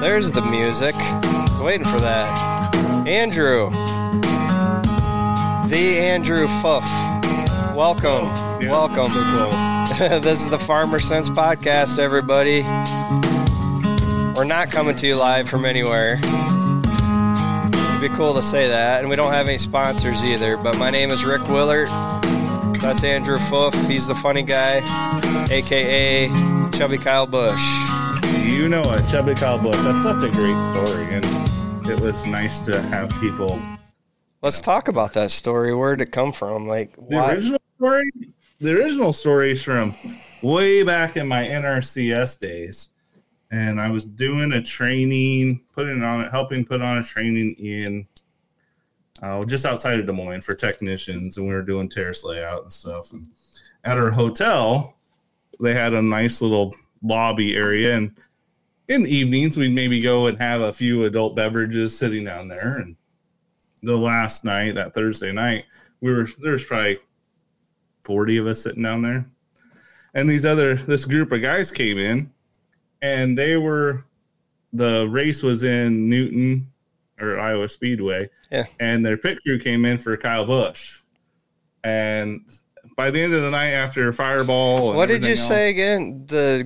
There's the music. I was waiting for that. Andrew. The Andrew Fuff. Welcome. Yeah, Welcome. So close. This is the Farmer Sense Podcast, everybody. We're not coming to you live from anywhere. It'd be cool to say that. And we don't have any sponsors either. But my name is Rick Willert. That's Andrew Fuff. He's the funny guy, a.k.a. Chubby Kyle Busch. You know what, Chubby Kyle Busch. That's such a great story. And it was nice to have people. Let's talk about that story. Where did it come from? Like, why? The original story is from way back in my NRCS days. And I was doing a training, helping put on a training in just outside of Des Moines for technicians, and we were doing terrace layout and stuff. And at our hotel, they had a nice little lobby area, and in the evenings, we'd maybe go and have a few adult beverages sitting down there. And the last night, that Thursday night, there's probably 40 of us sitting down there, and this group of guys came in, and the race was in Newton or Iowa Speedway. Yeah. And their pit crew came in for Kyle Busch. And by the end of the night, after Fireball and what did you say else, again?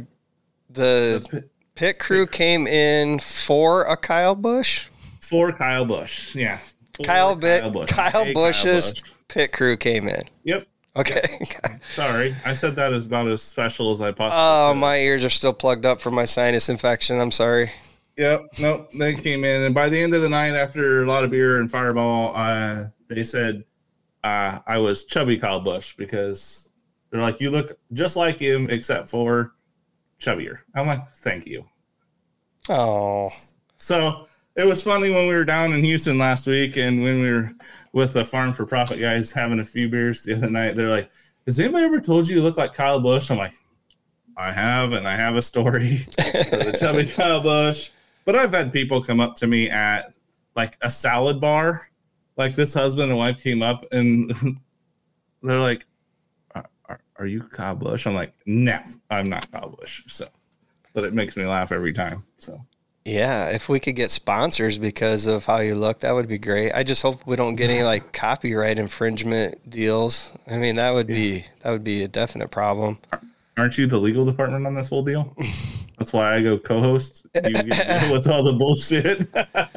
The pit crew came in for a Kyle Busch? For Kyle Busch, yeah. Kyle Busch's pit crew came in. Yep. Okay. Sorry, I said that is about as special as I possibly could. My ears are still plugged up from my sinus infection. I'm sorry. Yep. Nope. They came in, and by the end of the night, after a lot of beer and Fireball, they said I was Chubby Kyle Busch, because they're like, you look just like him except for chubbier. I'm like, thank you. Oh. So it was funny when we were down in Houston last week, and when we were with the Farm for Profit guys having a few beers the other night, they're like, has anybody ever told you look like Kyle Busch? I'm like, I have, and I have a story for the Chubby Kyle Busch. But I've had people come up to me at like a salad bar. Like this husband and wife came up, and they're like, are you Kyle Busch? I'm like, no, I'm not Kyle Busch. So, but it makes me laugh every time. So, yeah, if we could get sponsors because of how you look, that would be great. I just hope we don't get any like copyright infringement deals. I mean, that would be a definite problem. Aren't you the legal department on this whole deal? That's why I go co-host. You get to deal with all the bullshit.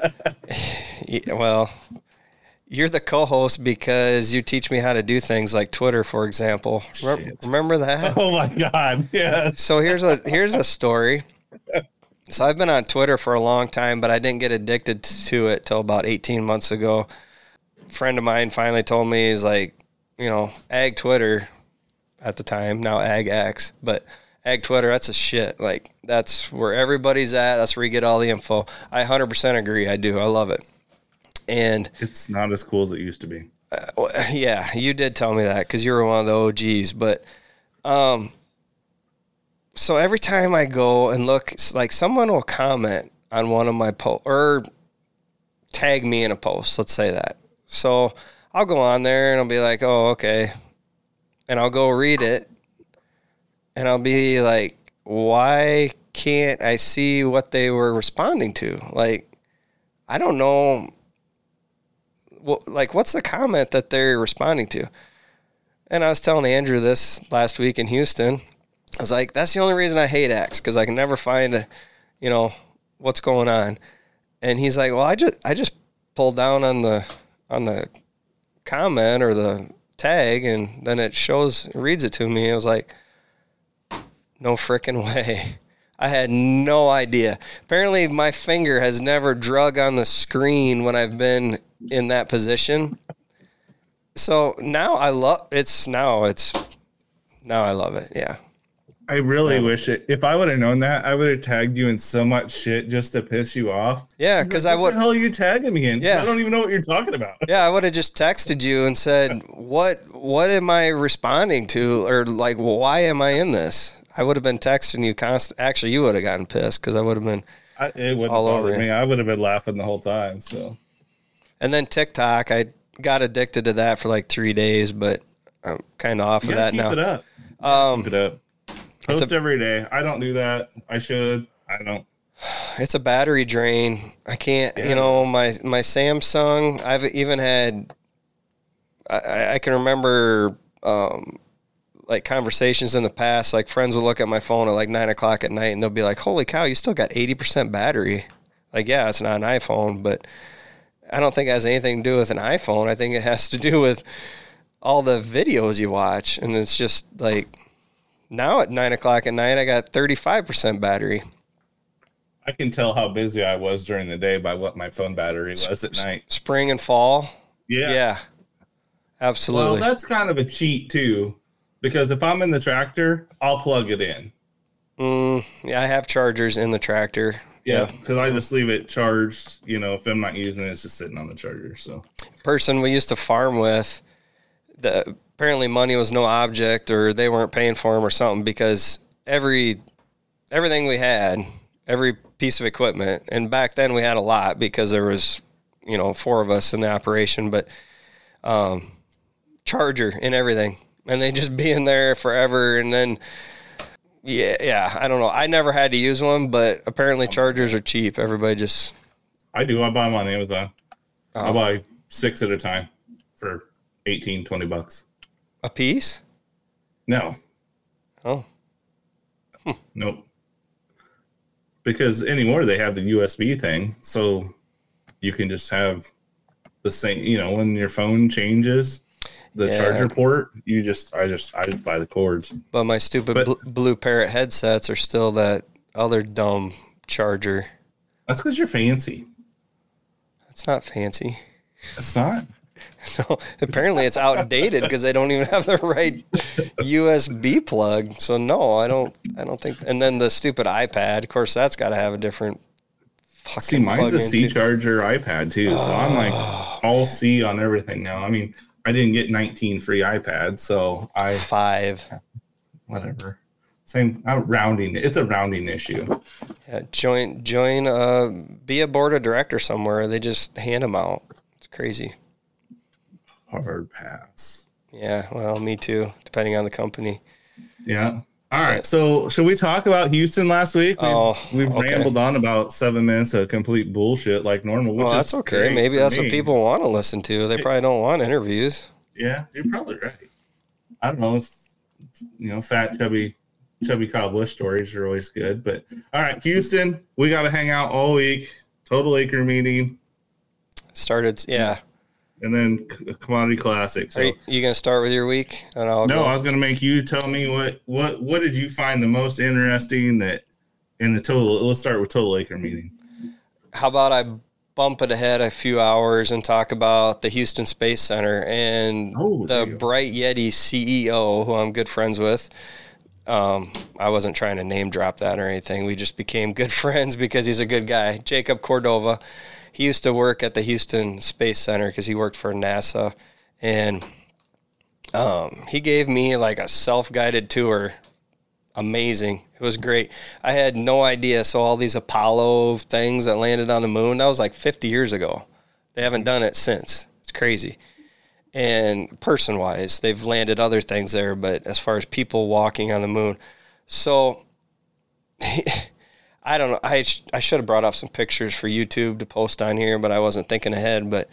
Yeah, well, you're the co-host because you teach me how to do things like Twitter, for example. Remember that? Oh my God! Yeah. So here's a story. So I've been on Twitter for a long time, but I didn't get addicted to it till about 18 months ago. A friend of mine finally told me, he's like, Ag Twitter at the time, now Ag X, but Ag Twitter, that's a shit. Like, that's where everybody's at. That's where you get all the info. I 100% agree. I do. I love it. And it's not as cool as it used to be. Yeah, you did tell me that because you were one of the OGs. But so every time I go and look, like someone will comment on one of my posts or tag me in a post. Let's say that. So I'll go on there and I'll be like, oh, okay. And I'll go read it. And I'll be like, why can't I see what they were responding to? Like, I don't know. Well, like, what's the comment that they're responding to? And I was telling Andrew this last week in Houston. I was like, that's the only reason I hate X, because I can never find, what's going on. And he's like, well, I just pulled down on the comment or the tag, and then it reads it to me. I was like, no frickin' way. I had no idea. Apparently my finger has never drug on the screen when I've been in that position. So now I love it. Now I love it. Yeah. I really wish it. If I would have known that, I would have tagged you in so much shit just to piss you off. Yeah, because I would. What the hell are you tagging me in? Yeah, I don't even know what you're talking about. Yeah, I would have just texted you and said, "What am I responding to?" Or like, why am I in this? I would have been texting you constant. Actually, you would have gotten pissed because I would have been. It wouldn't all over me. I would have been laughing the whole time. So. And then TikTok, I got addicted to that for like 3 days, but I'm kind of off of that now. Keep it up. Keep it up. Post every day. I don't do that. I should. I don't. it's a battery drain. I can't, Yeah. you know, my Samsung, I've even had, I can remember, like conversations in the past, like friends would look at my phone at like 9 o'clock at night and they'll be like, holy cow, you still got 80% battery. Like, yeah, it's not an iPhone, but I don't think it has anything to do with an iPhone. I think it has to do with all the videos you watch. And it's just like, now at 9 o'clock at night, I got 35% battery. I can tell how busy I was during the day by what my phone battery was at night. Spring and fall. Yeah. Yeah. Absolutely. Well, that's kind of a cheat too, because if I'm in the tractor, I'll plug it in. Yeah, I have chargers in the tractor. Yeah, because I just leave it charged. You know, if I'm not using it, it's just sitting on the charger. So, Person we used to farm with, apparently money was no object, or they weren't paying for them or something, because everything we had, every piece of equipment, and back then we had a lot because there was, you know, 4 of us in the operation, but charger and everything, and they just be in there forever. And then yeah, I don't know, I never had to use one, but apparently chargers are cheap. Everybody just, I do. I buy them on Amazon. I buy 6 at a time for $18-20 a piece. No. Oh, Nope. Because anymore they have the USB thing, so you can just have the same. You know, when your phone changes the charger port, I just buy the cords. but my stupid Blue Parrot headsets are still that other dumb charger. That's because you're fancy. It's not fancy. It's not. No, apparently it's outdated because they don't even have the right USB plug. So no, I don't think. And then the stupid iPad, of course, that's got to have a different fucking. See, mine's a C plug-in, too. charger iPad too, so I'm like all C on everything now. I mean, I didn't get 19 free iPads, so 5. whatever. Same. I'm rounding. It's a rounding issue. Yeah, join. Be a board of director somewhere. They just hand them out. It's crazy. Hard pass. Yeah, well, me too. Depending on the company. Yeah. All right. So should we talk about Houston last week? We've okay. rambled on about 7 minutes of complete bullshit like normal. Which That's is okay. great Maybe for that's me. what people want to listen to. They probably don't want interviews. Yeah, you're probably right. I don't know. You know, fat, chubby Kyle Busch stories are always good. But all right, Houston, we got to hang out all week. Total Acre meeting. Started, yeah. And then Commodity Classic. So Are you going to start with your week? And I'll no, go. I was going to make you tell me what did you find the most interesting that in the total. Let's start with Total Acre meeting. How about I bump it ahead a few hours and talk about the Houston Space Center and the Bright Yeti CEO, who I'm good friends with. I wasn't trying to name drop that or anything. We just became good friends because he's a good guy. Jacob Cordova. He used to work at the Houston Space Center because he worked for NASA. And he gave me like a self-guided tour. Amazing. It was great. I had no idea. So all these Apollo things that landed on the moon, that was like 50 years ago. They haven't done it since. It's crazy. And person-wise, they've landed other things there, but as far as people walking on the moon. So I don't know. I should have brought up some pictures for YouTube to post on here, but I wasn't thinking ahead. But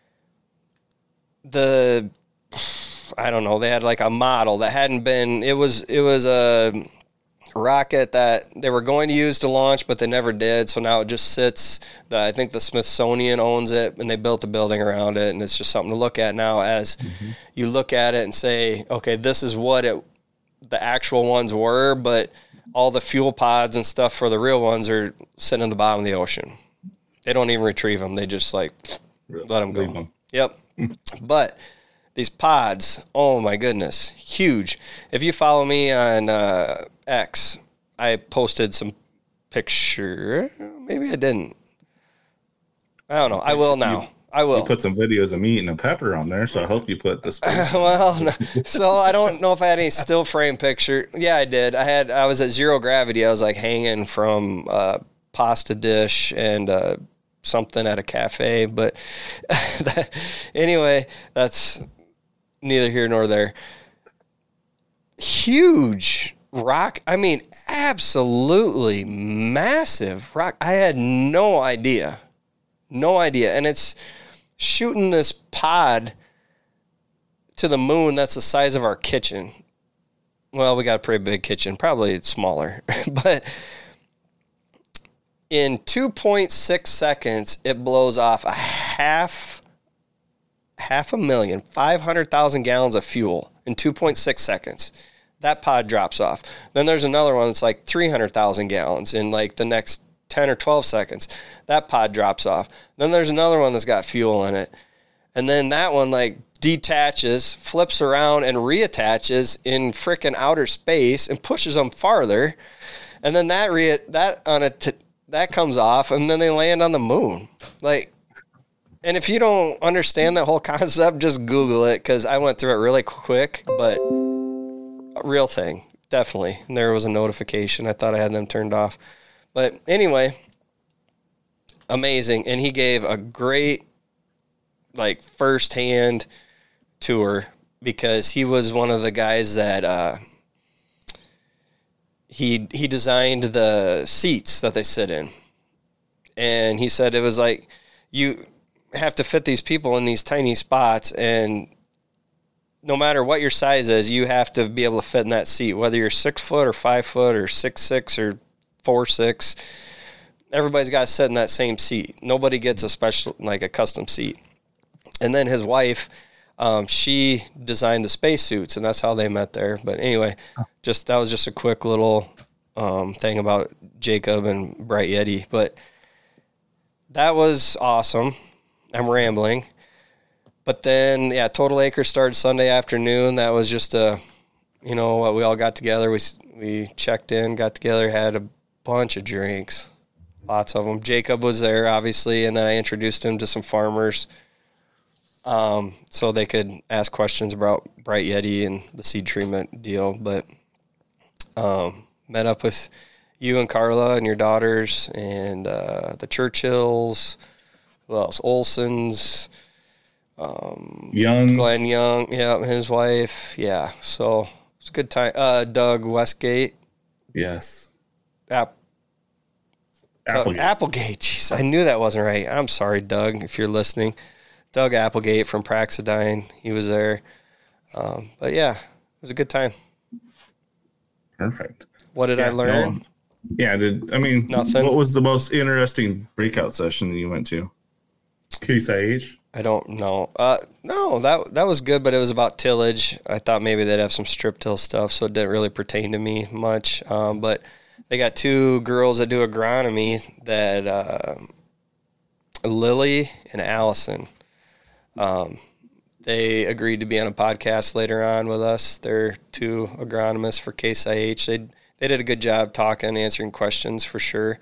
I don't know. They had like a model that hadn't been. It was a rocket that they were going to use to launch, but they never did. So now it just sits. I think the Smithsonian owns it, and they built a building around it, and it's just something to look at now. As you look at it and say, okay, this is what the actual ones were, but all the fuel pods and stuff for the real ones are sitting in the bottom of the ocean. They don't even retrieve them. They just like let them go. Yep. But these pods, oh my goodness, huge. If you follow me on X, I posted some picture. Maybe I didn't. I don't know. I will now. I will. You put some videos of me eating a pepper on there, so I hope you put this. Well, no. So I don't know if I had any still frame picture. Yeah, I did. I was at zero gravity. I was like hanging from a pasta dish and something at a cafe. But anyway, that's neither here nor there. Huge. rock. I mean, absolutely massive rock. I had no idea. No idea. And it's shooting this pod to the moon that's the size of our kitchen. Well, we got a pretty big kitchen. Probably it's smaller. But in 2.6 seconds, it blows off a half a million, 500,000 gallons of fuel in 2.6 seconds. That pod drops off. Then there's another one that's like 300,000 gallons in like the next 10 or 12 seconds. That pod drops off. Then there's another one that's got fuel in it. And then that one like detaches, flips around and reattaches in frickin' outer space and pushes them farther. And then that comes off and then they land on the moon. Like, and if you don't understand that whole concept, just Google it, because I went through it really quick, but a real thing, definitely. And there was a notification. I thought I had them turned off. But anyway, amazing. And he gave a great, like, firsthand tour, because he was one of the guys that he designed the seats that they sit in. And he said it was like, you have to fit these people in these tiny spots, and no matter what your size is, you have to be able to fit in that seat, whether you're 6 foot or 5 foot or 6'6" or 4'6". Everybody's got to sit in that same seat. Nobody gets a special, like a custom seat. And then his wife, she designed the spacesuits, and that's how they met there. But anyway, that was just a quick little thing about Jacob and Bright Yeti. But that was awesome. I'm rambling. But then, yeah, Total Acres started Sunday afternoon. That was just we all got together. We checked in, got together, had a bunch of drinks, lots of them. Jacob was there, obviously, and then I introduced him to some farmers so they could ask questions about Bright Yeti and the seed treatment deal. But met up with you and Carla and your daughters and the Churchills. Who else? Olson's, Glenn Young, yeah, his wife, yeah. So it was a good time. Doug Westgate, yes. Applegate. Jeez, I knew that wasn't right. I'm sorry, Doug, if you're listening. Doug Applegate from Praxidine, he was there. But yeah, it was a good time. Perfect. What did I learn? Nothing. What was the most interesting breakout session that you went to? Case IH? I don't know. No, that was good, but it was about tillage. I thought maybe they'd have some strip till stuff, so it didn't really pertain to me much. But they got two girls that do agronomy, that Lily and Allison. They agreed to be on a podcast later on with us. They're two agronomists for Case IH. They did a good job talking, answering questions for sure.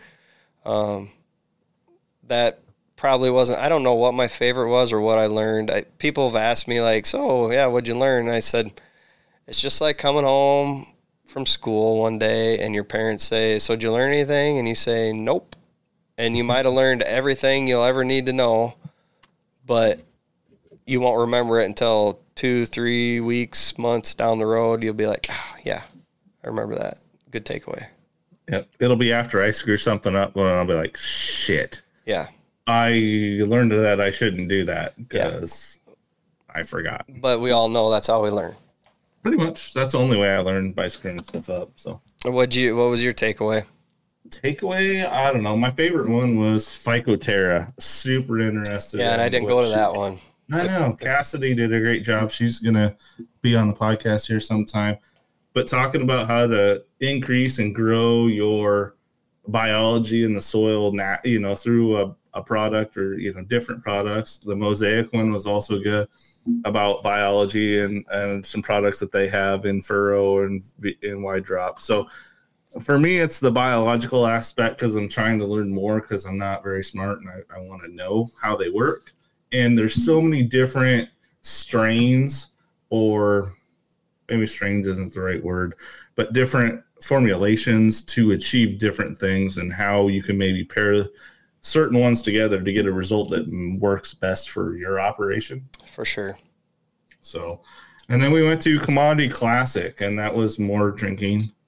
That probably wasn't, I don't know what my favorite was or what I learned. People have asked me like, so yeah, what'd you learn? And I said, it's just like coming home from school one day and your parents say, so did you learn anything? And you say, nope. And you might have learned everything you'll ever need to know, but you won't remember it until 2-3 weeks, months down the road. You'll be like, oh, yeah, I remember that. Good takeaway. Yep. It'll be after I screw something up when I'll be like, shit. Yeah. I learned that I shouldn't do that because I forgot. But we all know that's how we learn. Pretty much. That's the only way I learned, by screwing stuff up. So what was your takeaway? I don't know. My favorite one was Phycoterra. Super interested. Yeah, and I didn't go to that one. I know. Cassidy did a great job. She's going to be on the podcast here sometime. But talking about how to increase and grow your biology in the soil, through a product or, different products. The Mosaic one was also good about biology and some products that they have in furrow and in wide drop. So for me, it's the biological aspect because I'm trying to learn more because I'm not very smart and I want to know how they work. And there's so many different strains, or maybe strains isn't the right word, but different formulations to achieve different things and how you can maybe pair certain ones together to get a result that works best for your operation. For sure. So, and then we went to Commodity Classic, and that was more drinking.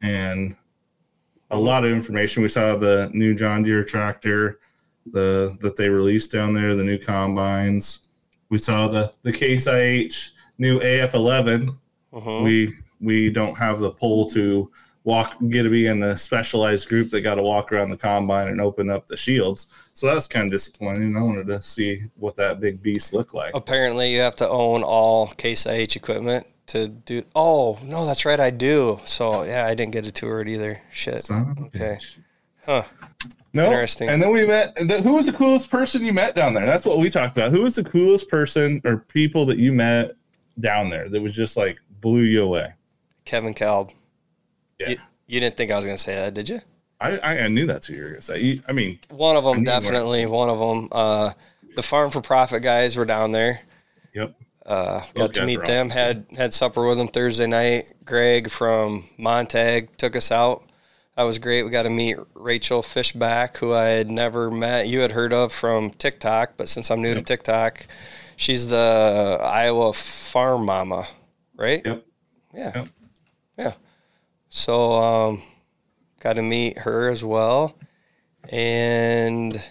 and a lot of information. We saw the new John Deere tractor that they released down there, the new combines. We saw the Case IH new AF11. We don't have the pull to get to be in the specialized group that got to walk around the combine and open up the shields. So that was kind of disappointing. I wanted to see what that big beast looked like. Apparently you have to own all Case IH equipment to do. Oh, no, that's right. I do. So yeah, I didn't get to tour it either. Shit. Okay. Huh. No. Interesting. And then we met, who was the coolest person you met down there? That's what we talked about. Who was the coolest person or people that you met down there that was just like blew you away? Kevin Kalb. Yeah. You didn't think I was going to say that, did you? I knew that's what you were going to say. I mean, one of them, definitely. One of them. The Farm for Profit guys were down there. Yep. Got to meet them. Awesome. Had supper with them Thursday night. Greg from Montag took us out. That was great. We got to meet Rachel Fishback, who I had never met. You had heard of from TikTok, but since I'm new to TikTok, she's the Iowa farm mama, right? Yep. Yeah. Yeah. So, got to meet her as well. And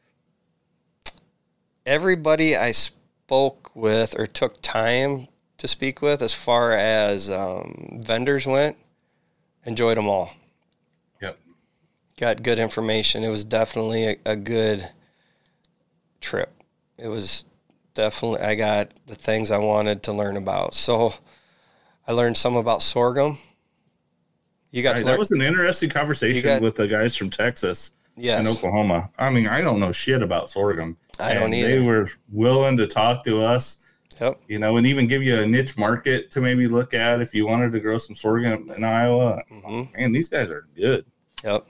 everybody I spoke with or took time to speak with as far as vendors went, enjoyed them all. Yep. Got good information. It was definitely a good trip. It was definitely, I got the things I wanted to learn about. So I learned some about sorghum. You got that was an interesting conversation with the guys from Texas and Oklahoma. I mean, I don't know shit about sorghum. I don't either. They were willing to talk to us, and even give you a niche market to maybe look at if you wanted to grow some sorghum in Iowa. Man, these guys are good. Yep.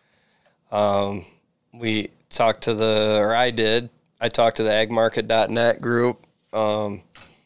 We talked to I talked to the agmarket.net group for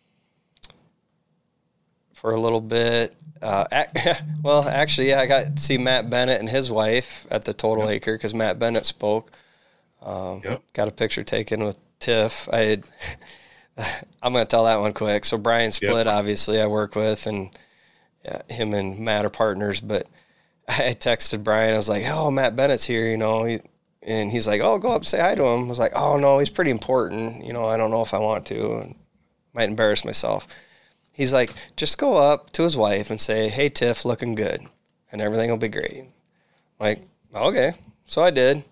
a little bit. Well, actually, I got to see Matt Bennett and his wife at the Total Acre because Matt Bennett spoke. Got a picture taken with Tiff. I'm going to tell that one quick. So Brian Split, obviously, I work with, and him and Matt are partners. But I texted Brian. I was like, "Oh, Matt Bennett's here," and he's like, "Oh, go up and say hi to him." I was like, "Oh no, he's pretty important. I don't know if I want to. Might embarrass myself." He's like, just go up to his wife and say, "Hey, Tiff, looking good, and everything will be great." I'm like, okay. So I did.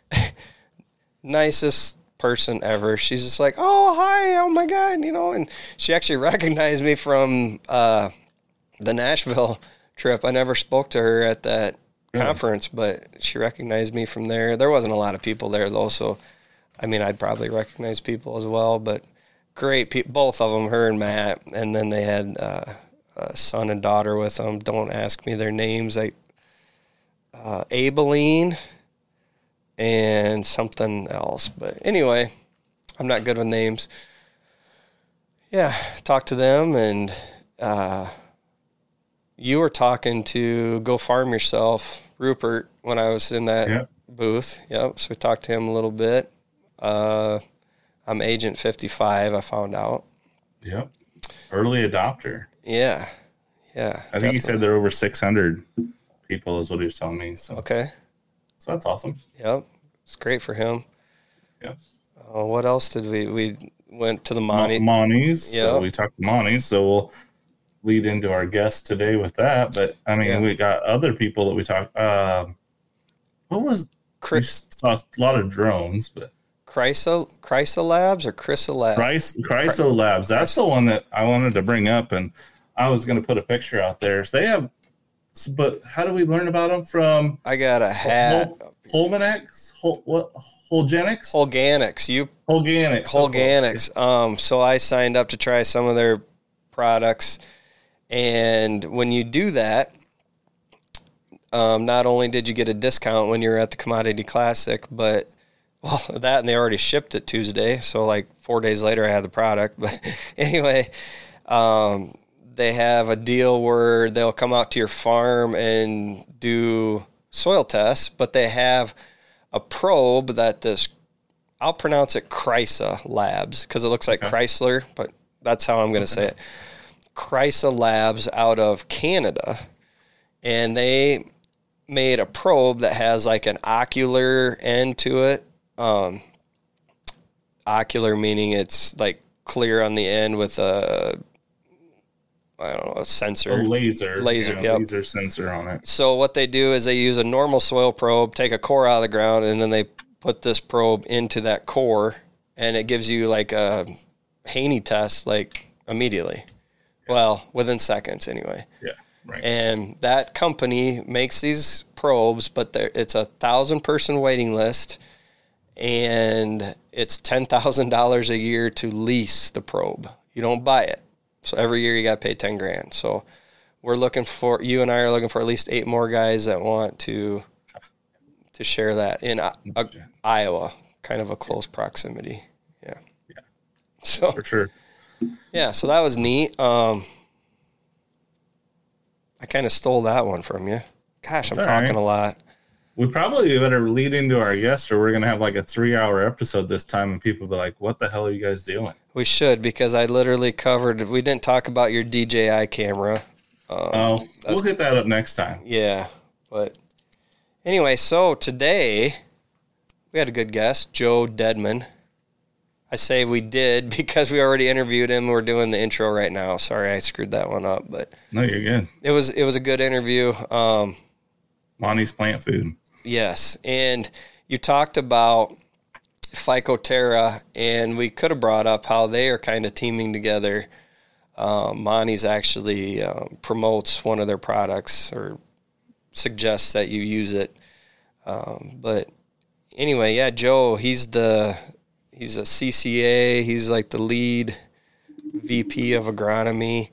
Nicest person ever. She's just like, "Oh, hi, oh my God," and she actually recognized me from the Nashville trip. I never spoke to her at that conference, but she recognized me from there. There wasn't a lot of people there, though, so, I'd probably recognize people as well, but great people, both of them, her and Matt, and then they had a son and daughter with them. Don't ask me their names. Abilene and something else. But anyway, I'm not good with names. Yeah, talked to them, and you were talking to Go Farm Yourself, Rupert, when I was in that booth. Yep, so we talked to him a little bit. I'm Agent 55, I found out. Yep. Early adopter. Yeah. I think he said there are over 600 people is what he was telling me. So. Okay. So that's awesome. Yep. It's great for him. Yep. What else did we went to the Monties. Monties. Yep. So we talked to Monties, so we'll lead into our guest today with that. But, we got other people that we talked. We saw a lot of drones, but. Chrysa Labs or Chrysa Labs? Chryso Labs. That's the one that I wanted to bring up, and I was going to put a picture out there. So they have, but how do we learn about them from? I got a hat. Holmanics? Holgenics? Holganics. So I signed up to try some of their products, and when you do that, not only did you get a discount when you're at the Commodity Classic, but that, and they already shipped it Tuesday, so like 4 days later I had the product. But anyway, they have a deal where they'll come out to your farm and do soil tests, but they have a probe that I'll pronounce it Chrysa Labs because it looks like Chrysler, but that's how I'm going to say it. Chrysa Labs out of Canada. and they made a probe that has like an ocular end to it. Ocular meaning it's like clear on the end with a sensor. A laser. Yep. Laser sensor on it. So what they do is they use a normal soil probe, take a core out of the ground, and then they put this probe into that core, and it gives you like a Haney test like immediately. Yeah. Well, within seconds anyway. Yeah, right. And that company makes these probes, but it's 1,000-person waiting list, and it's $10,000 a year to lease the probe. You don't buy it. So every year you got to pay $10,000. So you and I are looking for at least 8 more guys that want to share that in Iowa, kind of a close proximity. Yeah. Yeah. So for sure. Yeah. So that was neat. I kind of stole that one from you. Gosh, I'm talking a lot. We probably better lead into our guest, or we're going to have like a 3-hour episode this time, and people will be like, what the hell are you guys doing? We should, because I literally we didn't talk about your DJI camera. We'll get that up next time. Yeah. But anyway, so today we had a good guest, Joe Deadman. I say we did because we already interviewed him. We're doing the intro right now. Sorry, I screwed that one up, but no, you're good. It was a good interview. Monty's Plant Food. Yes, and you talked about Phycoterra, and we could have brought up how they are kind of teaming together. Monty's actually promotes one of their products or suggests that you use it. But anyway, yeah, Joe, he's a CCA. He's like the lead VP of agronomy.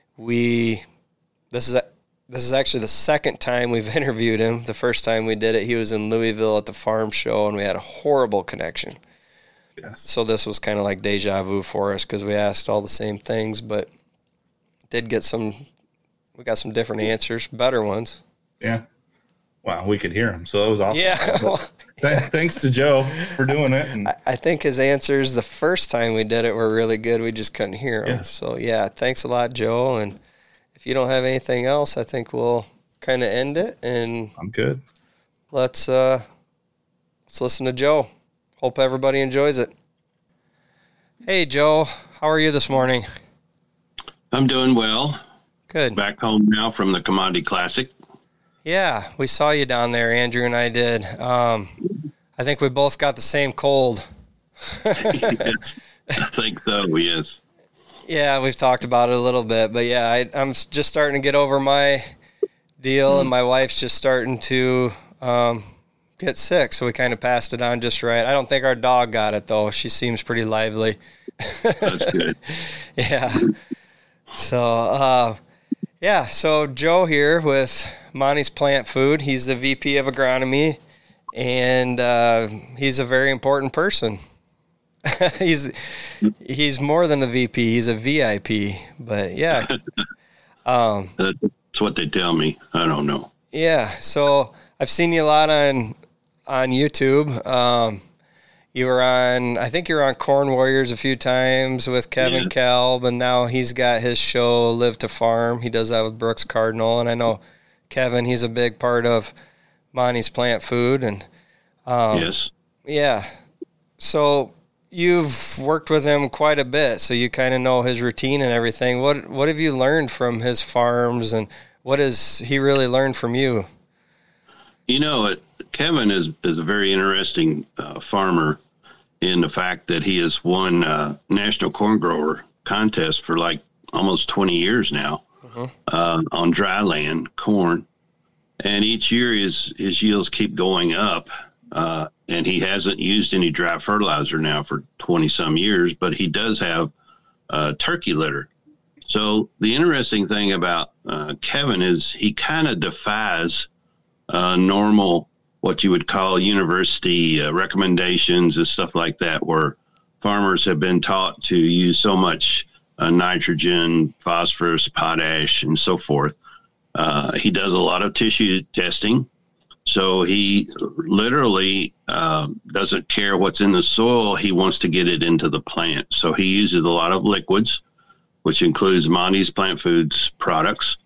This is actually the second time we've interviewed him. The first time we did it, he was in Louisville at the farm show, and we had a horrible connection. Yes. So this was kind of like deja vu for us because we asked all the same things, but we got some different answers, better ones. Yeah. Wow, we could hear him, so that was awesome. Yeah. Thanks to Joe for doing it. And I think his answers the first time we did it were really good. We just couldn't hear them. Yes. So, yeah, thanks a lot, Joe, and if you don't have anything else, I think we'll kind of end it, and I'm good. Let's listen to Joe. Hope everybody enjoys it. Hey, Joe, how are you this morning? I'm doing well. Good. Back home now from the Commodity Classic. Yeah, we saw you down there, Andrew and I did. I think we both got the same cold. Yes, I think so, yes. Yeah, we've talked about it a little bit, but yeah, I'm just starting to get over my deal, and my wife's just starting to get sick, so we kind of passed it on just right. I don't think our dog got it, though. She seems pretty lively. That's good. Yeah. So, so Joe here with Monty's Plant Food. He's the VP of agronomy, and he's a very important person. He's more than a VP. He's a VIP. But yeah, that's what they tell me. I don't know. Yeah. So I've seen you a lot on YouTube. I think you were on Corn Warriors a few times with Kevin Kalb, and now he's got his show Live to Farm. He does that with Brooks Cardinal, and I know Kevin. He's a big part of Monty's Plant Food, and yes, yeah. So you've worked with him quite a bit, so you kind of know his routine and everything. What have you learned from his farms, and what has he really learned from you? You know, Kevin is a very interesting farmer in the fact that he has won National Corn Grower contest for like almost 20 years now on dry land corn. And each year his yields keep going up. And he hasn't used any dry fertilizer now for 20 some years, but he does have turkey litter. So the interesting thing about Kevin is he kind of defies normal, what you would call university recommendations and stuff like that, where farmers have been taught to use so much nitrogen, phosphorus, potash, and so forth. He does a lot of tissue testing. So he literally doesn't care what's in the soil. He wants to get it into the plant. So he uses a lot of liquids, which includes Monty's Plant Foods products.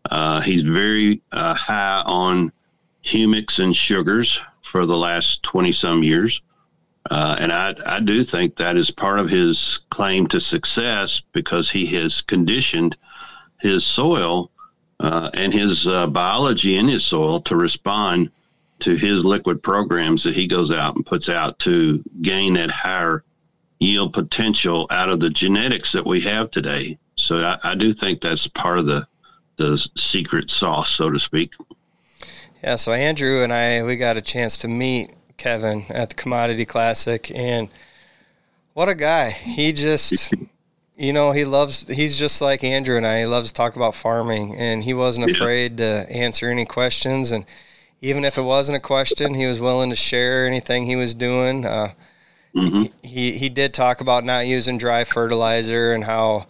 He's very high on humics and sugars for the last 20 some years. And I do think that is part of his claim to success, because he has conditioned his soil and his biology in his soil to respond to his liquid programs that he goes out and puts out to gain that higher yield potential out of the genetics that we have today. So I do think that's part of the secret sauce, so to speak. Yeah, so Andrew and we got a chance to meet Kevin at the Commodity Classic, and what a guy. He just, he's just like Andrew and I. He loves to talk about farming, and he wasn't afraid to answer any questions. And even if it wasn't a question, he was willing to share anything he was doing. He did talk about not using dry fertilizer and how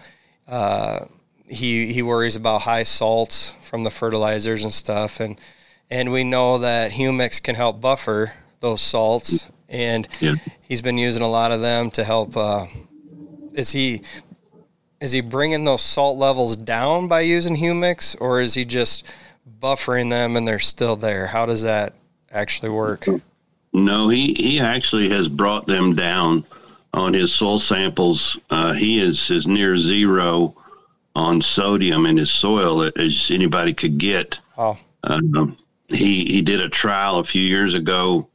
he worries about high salts from the fertilizers and stuff. And we know that humics can help buffer those salts, and he's been using a lot of them to help. Is he bringing those salt levels down by using humics, or is he just buffering them and they're still there? How does that actually work? No, he actually has brought them down on his soil samples. He is as near zero on sodium in his soil as anybody could get. Oh. He did a trial a few years ago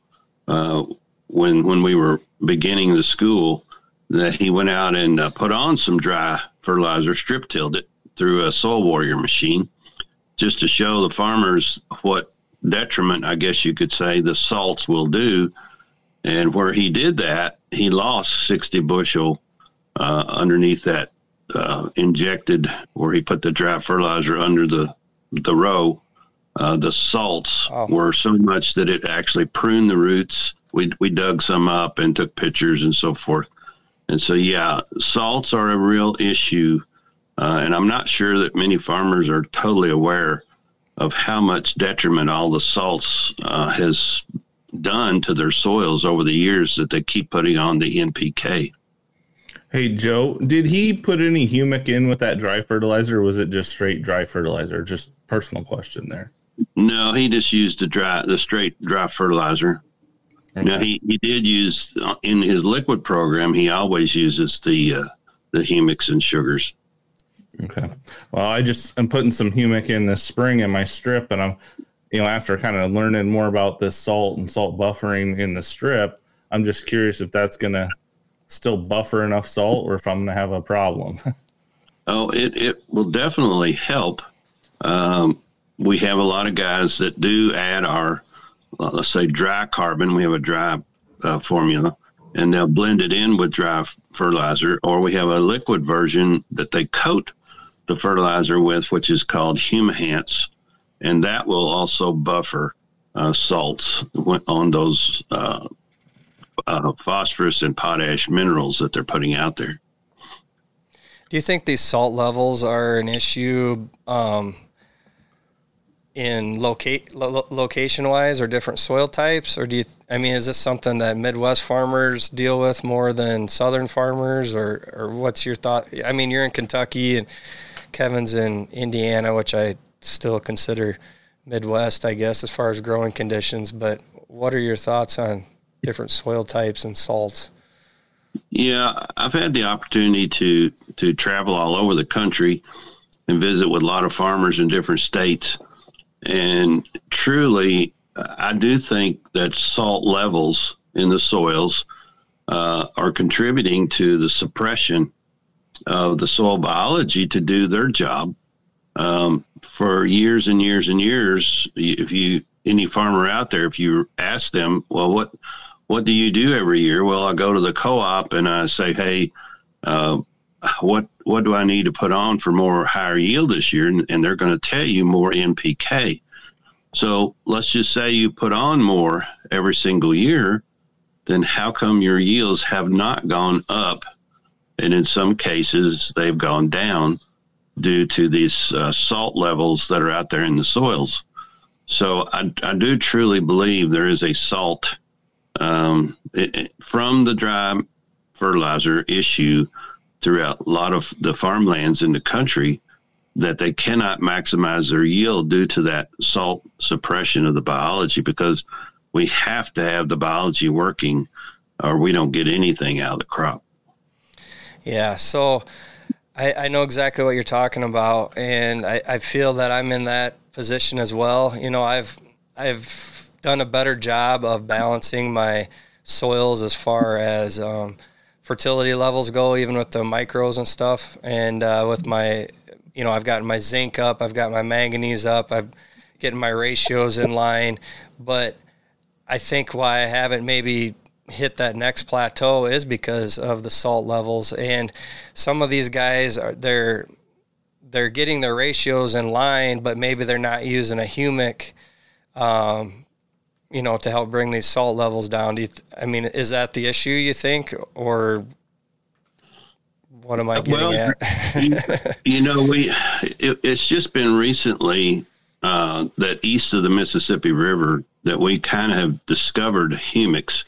when we were beginning the school, that he went out and put on some dry fertilizer, strip tilled it through a Soil Warrior machine, just to show the farmers what detriment, I guess you could say, the salts will do. And where he did that, he lost 60 bushel underneath that injected, where he put the dry fertilizer under the row. The salts were so much that it actually pruned the roots. We dug some up and took pictures and so forth. And so, salts are a real issue. And I'm not sure that many farmers are totally aware of how much detriment all the salts has done to their soils over the years that they keep putting on the NPK. Hey, Joe, did he put any humic in with that dry fertilizer, or was it just straight dry fertilizer? Just personal question there. No, he just used the straight dry fertilizer. Okay. Now, he did use, in his liquid program, he always uses the humics and sugars. Okay. Well, I'm putting some humic in this spring in my strip, and I'm, after kind of learning more about this salt and salt buffering in the strip, I'm just curious if that's going to still buffer enough salt, or if I'm going to have a problem. Oh, it will definitely help. We have a lot of guys that do add our, let's say, dry carbon. We have a dry formula, and they'll blend it in with dry fertilizer, or we have a liquid version that they coat the fertilizer with, which is called Humahance, and that will also buffer salts on those phosphorus and potash minerals that they're putting out there. Do you think these salt levels are an issue in location-wise, or different soil types? Or is this something that Midwest farmers deal with more than Southern farmers, or what's your thought? I mean, you're in Kentucky and Kevin's in Indiana, which I still consider Midwest, I guess, as far as growing conditions. But what are your thoughts on different soil types and salts? Yeah, I've had the opportunity to travel all over the country and visit with a lot of farmers in different states. And truly, I do think that salt levels in the soils are contributing to the suppression of the soil biology to do their job. For years and years and years, any farmer out there, if you ask them, well, what do you do every year? Well, I go to the co-op and I say, hey, what do I need to put on for more higher yield this year? And they're going to tell you more NPK. So let's just say you put on more every single year, then how come your yields have not gone up? And in some cases, they've gone down due to these salt levels that are out there in the soils. So I do truly believe there is a salt from the dry fertilizer issue throughout a lot of the farmlands in the country. that they cannot maximize their yield due to that salt suppression of the biology, because we have to have the biology working or we don't get anything out of the crop. Yeah, so I know exactly what you're talking about, and I feel that I'm in that position as well. You know, I've done a better job of balancing my soils as far as fertility levels go, even with the micros and stuff. And with my, you know, I've gotten my zinc up, I've got my manganese up, I'm getting my ratios in line. But I think why I haven't maybe hit that next plateau is because of the salt levels. And some of these guys they're getting their ratios in line, but maybe they're not using a humic, you know, to help bring these salt levels down. I mean, is that the issue, you think, or what am I getting at? You know, it's just been recently that east of the Mississippi River that we kind of have discovered humics.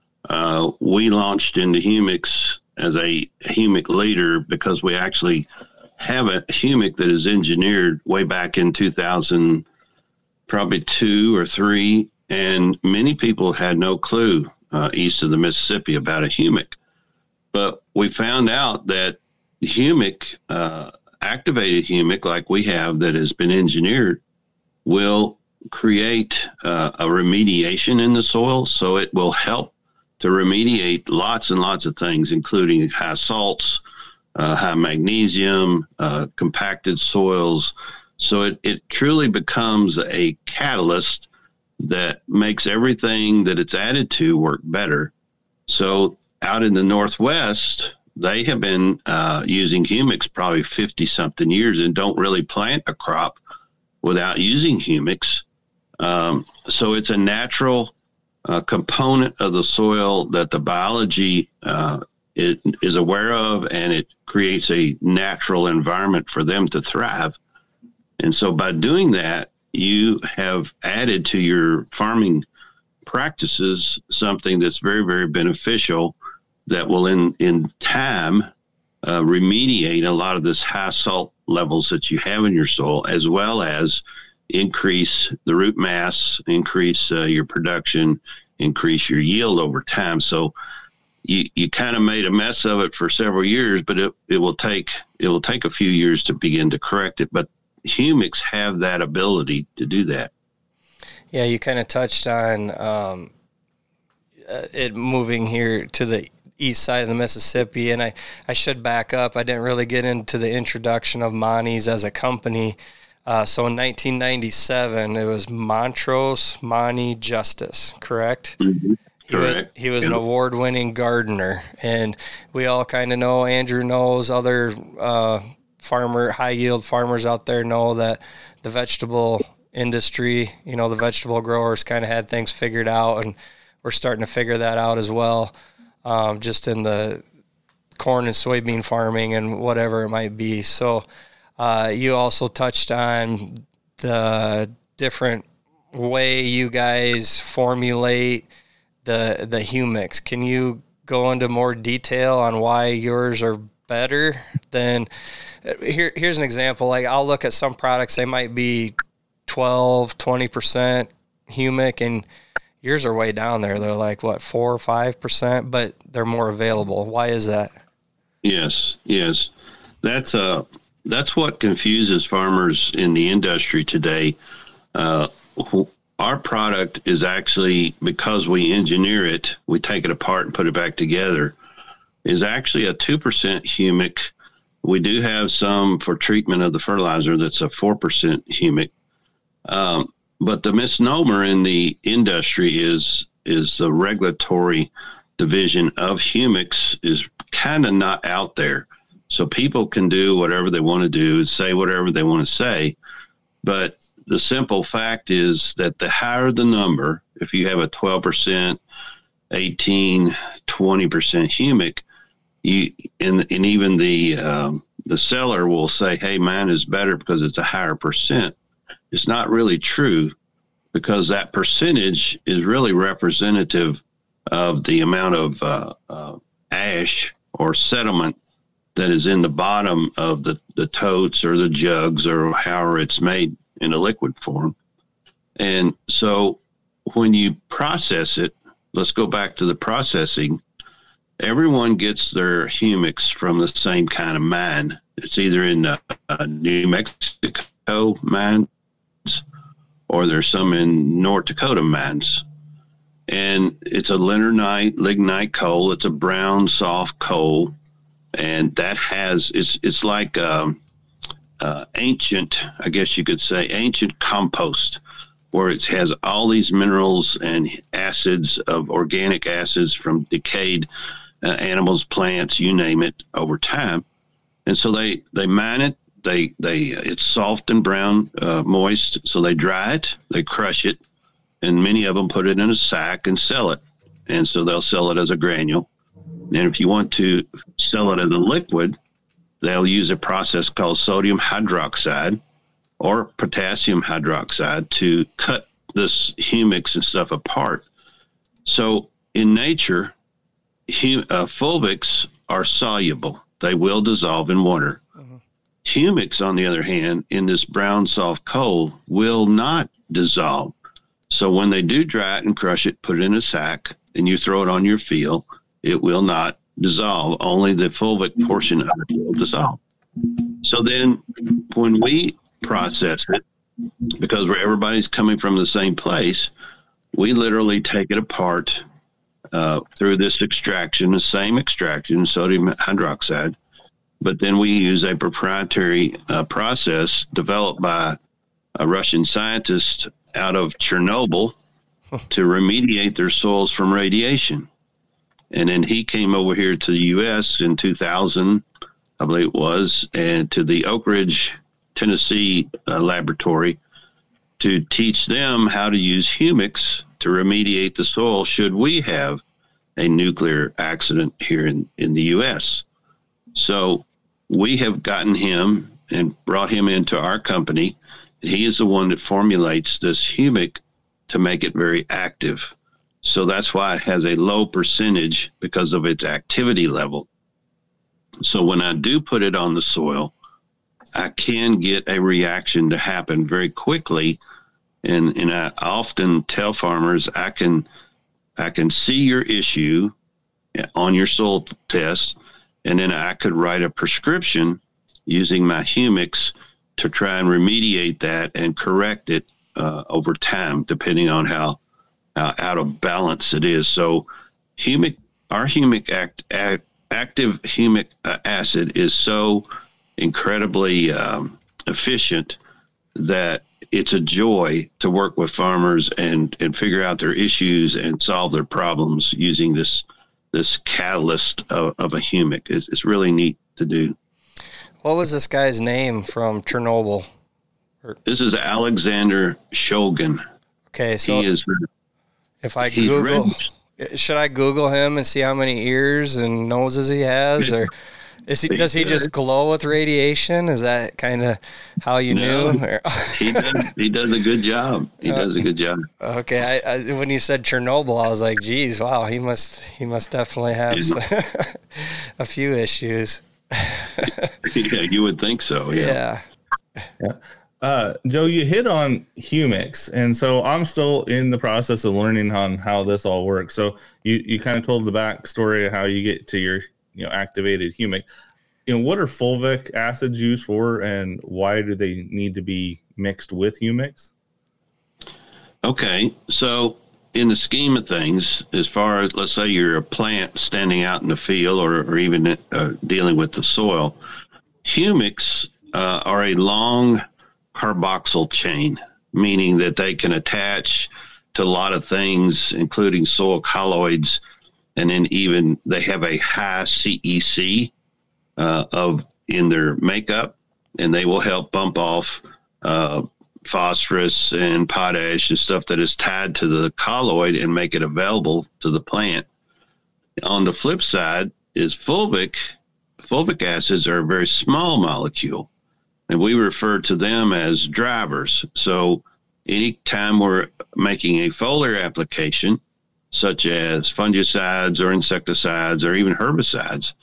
We launched into humics as a humic leader because we actually have a humic that is engineered way back in 2000, probably 2 or 3. And many people had no clue east of the Mississippi about a humic. But we found out that humic, activated humic like we have that has been engineered, will create a remediation in the soil. So it will help to remediate lots and lots of things, including high salts, high magnesium, compacted soils. So it truly becomes a catalyst that makes everything that it's added to work better. So out in the Northwest, they have been using humics probably 50-something years and don't really plant a crop without using humics. So it's a natural component of the soil that the biology is aware of, and it creates a natural environment for them to thrive. And so by doing that, you have added to your farming practices something that's very, very beneficial that will in time remediate a lot of this high salt levels that you have in your soil, as well as increase the root mass, increase your production, increase your yield over time. So you kind of made a mess of it for several years, but it will take a few years to begin to correct it. But humics have that ability to do that. Yeah, you kind of touched on it moving here to the east side of the Mississippi, and I should back up. I didn't really get into the introduction of Montes as a company. So in 1997, it was Montrose Monte Justice, correct? Mm-hmm. Correct. He was an award-winning gardener, and we all kind of know, Andrew knows, other high-yield farmers out there know that the vegetable industry, you know, the vegetable growers kind of had things figured out, and we're starting to figure that out as well, just in the corn and soybean farming and whatever it might be. So you also touched on the different way you guys formulate the humics. Can you go into more detail on why yours are better than here's an example. Like, I'll look at some products, they might be 12-20% humic, and yours are way down there. They're like, what, 4 or 5%, but they're more available. Why is that? Yes. That's what confuses farmers in the industry today. Our product is actually, because we engineer it, we take it apart and put it back together, is actually a 2% humic. We do have some for treatment of the fertilizer that's a 4% humic. But the misnomer in the industry is the regulatory division of humics is kind of not out there. So people can do whatever they want to do, say whatever they want to say. But the simple fact is that the higher the number, if you have a 12%, 18, 20% humic, and even the seller will say, hey, mine is better because it's a higher percent. It's not really true, because that percentage is really representative of the amount of ash or sediment that is in the bottom of the totes or the jugs or however it's made in a liquid form. And so when you process it, let's go back to the processing. Everyone gets their humics from the same kind of mine. It's either in New Mexico mines or there's some in North Dakota mines. And it's a lignite coal. It's a brown, soft coal. And that it's like ancient, I guess you could say, ancient compost, where it has all these minerals and acids of organic acids from decayed animals, plants, you name it, over time. And so they mine it. It's soft and brown, moist. So they dry it, they crush it, and many of them put it in a sack and sell it. And so they'll sell it as a granule. And if you want to sell it as a liquid, they'll use a process called sodium hydroxide or potassium hydroxide to cut this humics and stuff apart. So in nature, fulvics are soluble. They will dissolve in water. Uh-huh. Humics, on the other hand, in this brown soft coal will not dissolve. So when they do dry it and crush it, put it in a sack, and you throw it on your field, it will not dissolve. Only the fulvic portion of it will dissolve. So then when we process it, because everybody's coming from the same place, we literally take it apart through this extraction, the same extraction, sodium hydroxide. But then we use a proprietary process developed by a Russian scientist out of Chernobyl to remediate their soils from radiation. And then he came over here to the U.S. in 2000, I believe it was, and to the Oak Ridge, Tennessee laboratory to teach them how to use humics to remediate the soil should we have a nuclear accident here in the U.S. So we have gotten him and brought him into our company. He is the one that formulates this humic to make it very active. So that's why it has a low percentage because of its activity level. So when I do put it on the soil, I can get a reaction to happen very quickly. And I often tell farmers, I can see your issue on your soil test, and then I could write a prescription using my humics to try and remediate that and correct it over time, depending on how out of balance it is. So our active humic acid is so incredibly efficient that it's a joy to work with farmers and figure out their issues and solve their problems using this catalyst of a humic. It's really neat to do. What was this guy's name from Chernobyl? This is Alexander Shulgin. Okay, so if I Google, should I Google him and see how many ears and noses he has, or does he just glow with radiation? Is that kind of how you knew? He does a good job. He does a good job. Okay, I when you said Chernobyl, I was like, geez, wow, he must definitely have a few issues. Yeah, you would think so. Yeah. Joe, you hit on humics, and so I'm still in the process of learning on how this all works. So you kind of told the backstory of how you get to your activated humic. What are fulvic acids used for, and why do they need to be mixed with humics? Okay, so in the scheme of things, as far as, let's say you're a plant standing out in the field or even dealing with the soil, humics are a long carboxyl chain, meaning that they can attach to a lot of things, including soil colloids, and then even they have a high CEC in their makeup, and they will help bump off phosphorus and potash and stuff that is tied to the colloid and make it available to the plant. On the flip side is fulvic acids are a very small molecule, and we refer to them as drivers. So anytime we're making a foliar application, such as fungicides or insecticides or even herbicides,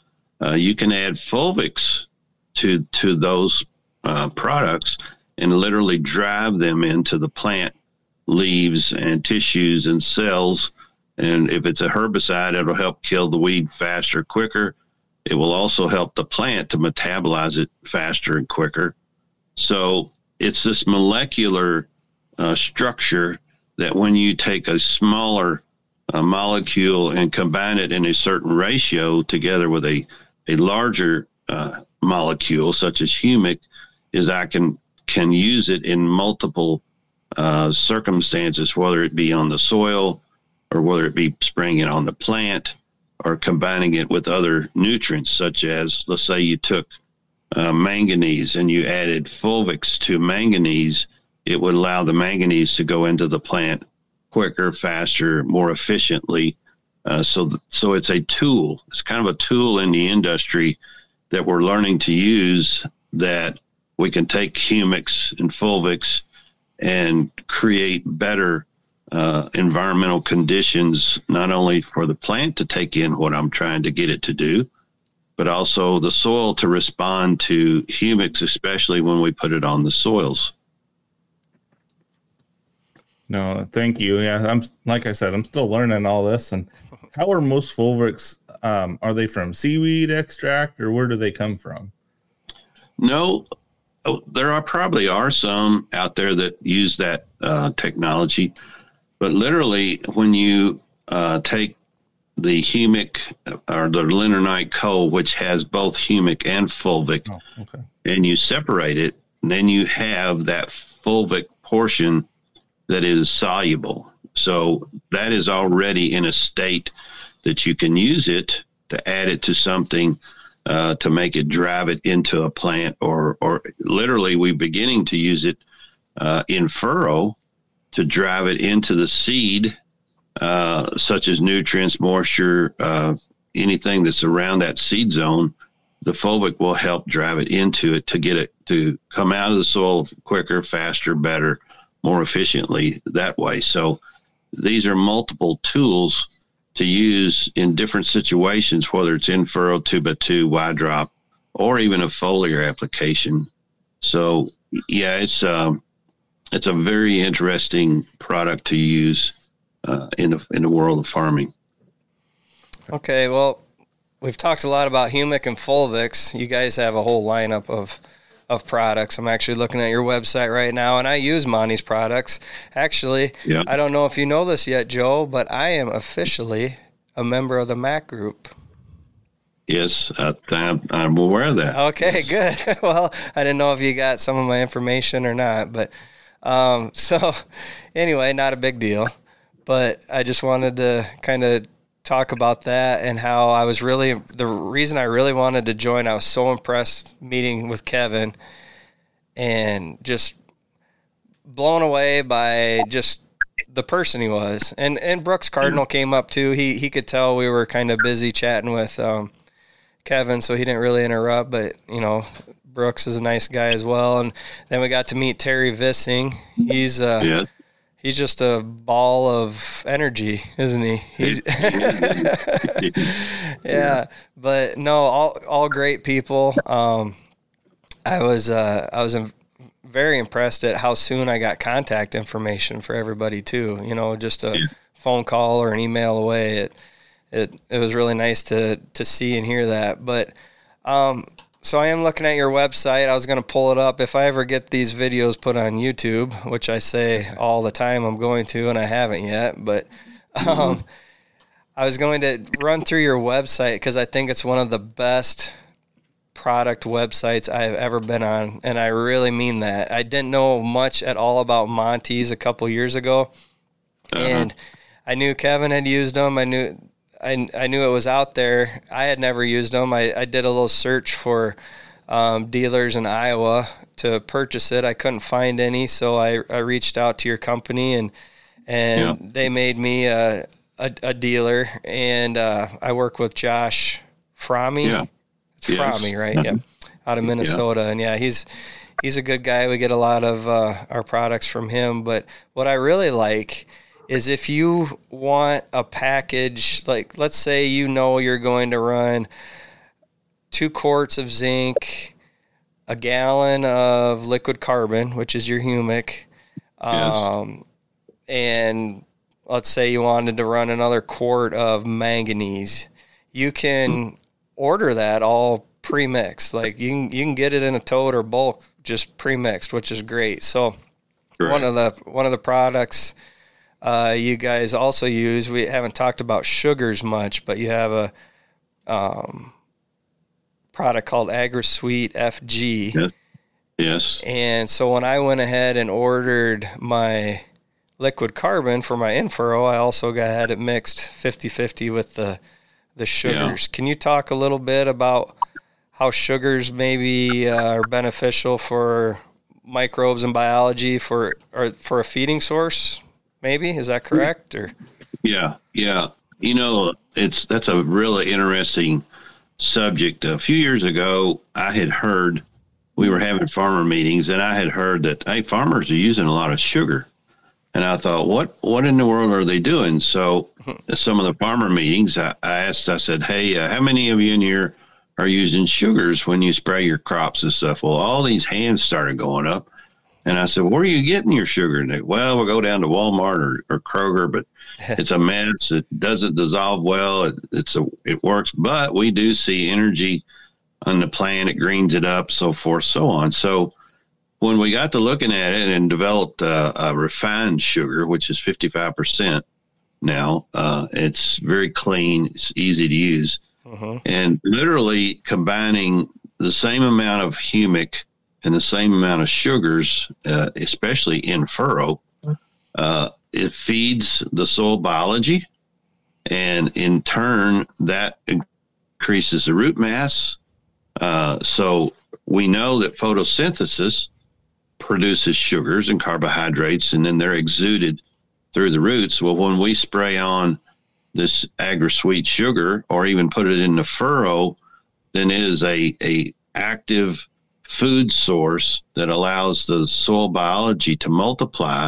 you can add Fulvix to those products and literally drive them into the plant leaves and tissues and cells. And if it's a herbicide, it'll help kill the weed faster, quicker. It will also help the plant to metabolize it faster and quicker. So it's this molecular structure that when you take a smaller molecule and combine it in a certain ratio together with a larger molecule, such as humic, is I can use it in multiple circumstances, whether it be on the soil or whether it be spraying it on the plant or combining it with other nutrients, such as, let's say you took manganese and you added Fulvix to manganese, it would allow the manganese to go into the plant quicker, faster, more efficiently. So it's a tool. It's kind of a tool in the industry that we're learning to use, that we can take humics and Fulvix and create better environmental conditions, not only for the plant to take in what I'm trying to get it to do, but also the soil to respond to humics, especially when we put it on the soils. No, thank you. Yeah, like I said, I'm still learning all this. And how are most Fulvix? Are they from seaweed extract, or where do they come from? No, there probably are some out there that use that technology, but literally when you take the humic or the limonite coal, which has both humic and fulvic, and you separate it, then you have that fulvic portion that is soluble. So that is already in a state that you can use it to add it to something to make it drive it into a plant, or literally we're beginning to use it in furrow to drive it into the seed, such as nutrients, moisture, anything that's around that seed zone. The fulvic will help drive it into it to get it to come out of the soil quicker, faster, better, more efficiently that way. So these are multiple tools to use in different situations, whether it's in furrow, 2x2, wide drop, or even a foliar application. So yeah, it's a very interesting product to use in the world of farming. Okay, well, we've talked a lot about humic and Fulvix. You guys have a whole lineup of products. I'm actually looking at your website right now, and I use Monty's products. Actually, yeah. I don't know if you know this yet, Joe, but I am officially a member of the MAC group. Yes, I'm aware of that. Okay, good. Well, I didn't know if you got some of my information or not, but so anyway, not a big deal. But I just wanted to kind of talk about that and how I was really, the reason I really wanted to join, I was so impressed meeting with Kevin and just blown away by just the person he was. And Brooks Cardinal came up too. He could tell we were kind of busy chatting with Kevin, so he didn't really interrupt, but you know, Brooks is a nice guy as well. And then we got to meet Terry Vissing. He's just a ball of energy, isn't he? Yeah, but no, all great people. I was very impressed at how soon I got contact information for everybody too. You know, just a phone call or an email away. It was really nice to see and hear that. But so I am looking at your website. I was going to pull it up. If I ever get these videos put on YouTube, which I say all the time I'm going to, and I haven't yet, but I was going to run through your website because I think it's one of the best product websites I've ever been on, and I really mean that. I didn't know much at all about Monty's a couple years ago, and I knew Kevin had used them. I knew it was out there. I had never used them. I did a little search for dealers in Iowa to purchase it. I couldn't find any, so I reached out to your company, and they made me a dealer. And I work with Josh Fromme. Yeah. It's Fromme, right? Yeah, out of Minnesota. And he's a good guy. We get a lot of our products from him. But what I really like is if you want a package, like let's say you know you're going to run 2 quarts of zinc, a gallon of liquid carbon, which is your humic, and let's say you wanted to run another quart of manganese. You can order that all pre-mixed. Like you can get it in a tote or bulk, just pre-mixed, which is great. So one of the products you guys also use, we haven't talked about sugars much, but you have a product called AgriSweet FG. Yes. And so when I went ahead and ordered my liquid carbon for my in-furrow, I also had it mixed 50-50 with the sugars. Can you talk a little bit about how sugars maybe are beneficial for microbes and biology for a feeding source? Maybe, is that correct? Or yeah. That's a really interesting subject. A few years ago, I had heard, we were having farmer meetings, and I had heard that, hey, farmers are using a lot of sugar. And I thought, what in the world are they doing? So some of the farmer meetings, I said, hey, how many of you in here are using sugars when you spray your crops and stuff? Well, all these hands started going up. And I said, where are you getting your sugar? And they, well, we'll go down to Walmart or Kroger, but it's a mess. It doesn't dissolve well. It works, but we do see energy on the plant. It greens it up, so forth, so on. So when we got to looking at it and developed a refined sugar, which is 55% now, it's very clean. It's easy to use. And literally combining the same amount of humic and the same amount of sugars, especially in furrow, it feeds the soil biology. And in turn, that increases the root mass. So we know that photosynthesis produces sugars and carbohydrates, and then they're exuded through the roots. Well, when we spray on this AgriSweet sugar or even put it in the furrow, then it is a active food source that allows the soil biology to multiply.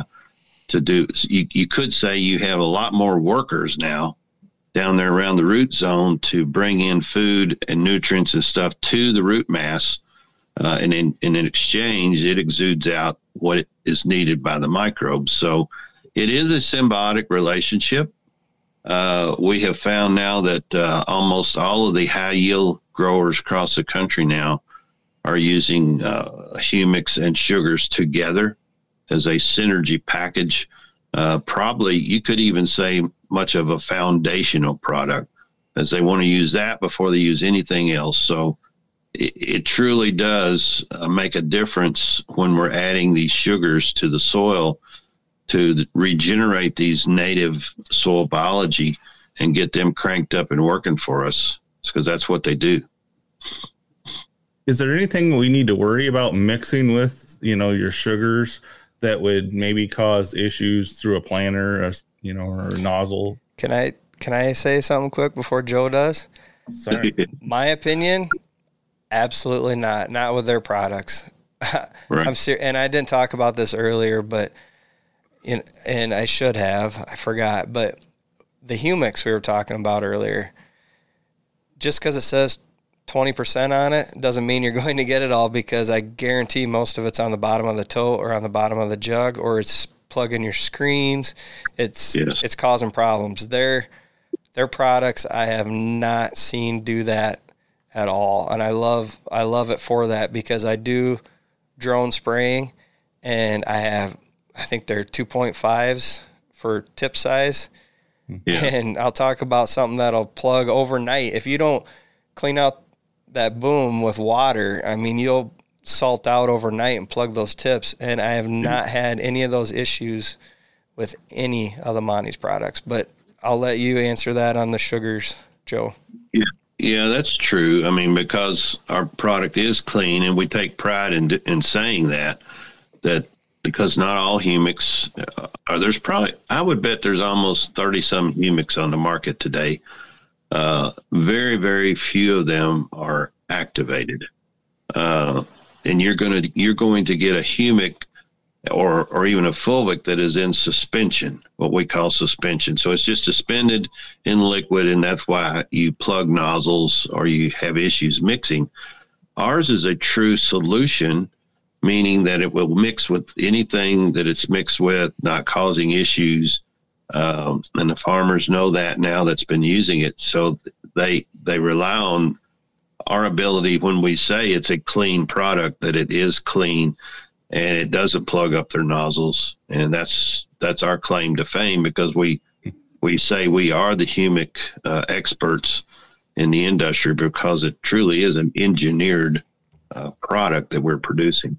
You could say you have a lot more workers now down there around the root zone to bring in food and nutrients and stuff to the root mass. And in exchange, it exudes out what is needed by the microbes. So it is a symbiotic relationship. We have found now that almost all of the high yield growers across the country now are using humics and sugars together as a synergy package. Probably you could even say much of a foundational product, as they want to use that before they use anything else. So it truly does make a difference when we're adding these sugars to the soil to regenerate these native soil biology and get them cranked up and working for us, because that's what they do. Is there anything we need to worry about mixing with, your sugars that would maybe cause issues through a planter, or a nozzle? Can I say something quick before Joe does? Sorry. My opinion, absolutely not. Not with their products. Right. I'm serious, and I didn't talk about this earlier, but and I should have. I forgot. But the humics we were talking about earlier, just because it says 20% on it doesn't mean you're going to get it all, because I guarantee most of it's on the bottom of the tote or on the bottom of the jug, or it's plugging your screens. It's causing problems. Their products, I have not seen do that at all. And I love it for that, because I do drone spraying, and I think they're 2.5s for tip size. Yeah. And I'll talk about something that'll plug overnight. If you don't clean out that boom with water, I mean, you'll salt out overnight and plug those tips. And I have not had any of those issues with any of the Monty's products, but I'll let you answer that on the sugars, Joe. Yeah, that's true. I mean, because our product is clean, and we take pride in saying that because not all humics there's probably, I would bet there's almost 30 some humics on the market today. Very, very few of them are activated. And you're going to get a humic or even a fulvic that is in suspension, what we call suspension. So it's just suspended in liquid, and that's why you plug nozzles or you have issues mixing. Ours is a true solution, meaning that it will mix with anything that it's mixed with, not causing issues. And the farmers know that now that's been using it. So they rely on our ability when we say it's a clean product, that it is clean and it doesn't plug up their nozzles. And that's our claim to fame, because we say we are the humic experts in the industry, because it truly is an engineered product that we're producing.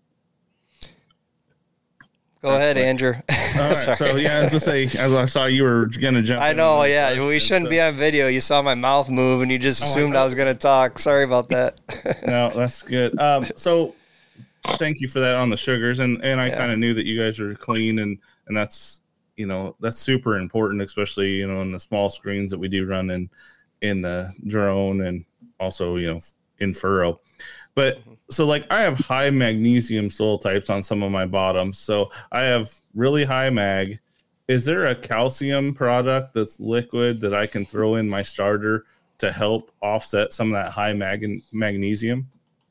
Go ahead, Andrew. All right. So, yeah, as I say, I saw you were going to jump in. I know, yeah. We shouldn't be on video. You saw my mouth move, and you just assumed I was going to talk. Sorry about that. No, that's good. So, thank you for that on the sugars. And I kind of knew that you guys are clean, and that's, that's super important, especially, in the small screens that we do run in the drone and also, in furrow. But so I have high magnesium soil types on some of my bottoms. So I have really high mag. Is there a calcium product that's liquid that I can throw in my starter to help offset some of that high magnesium?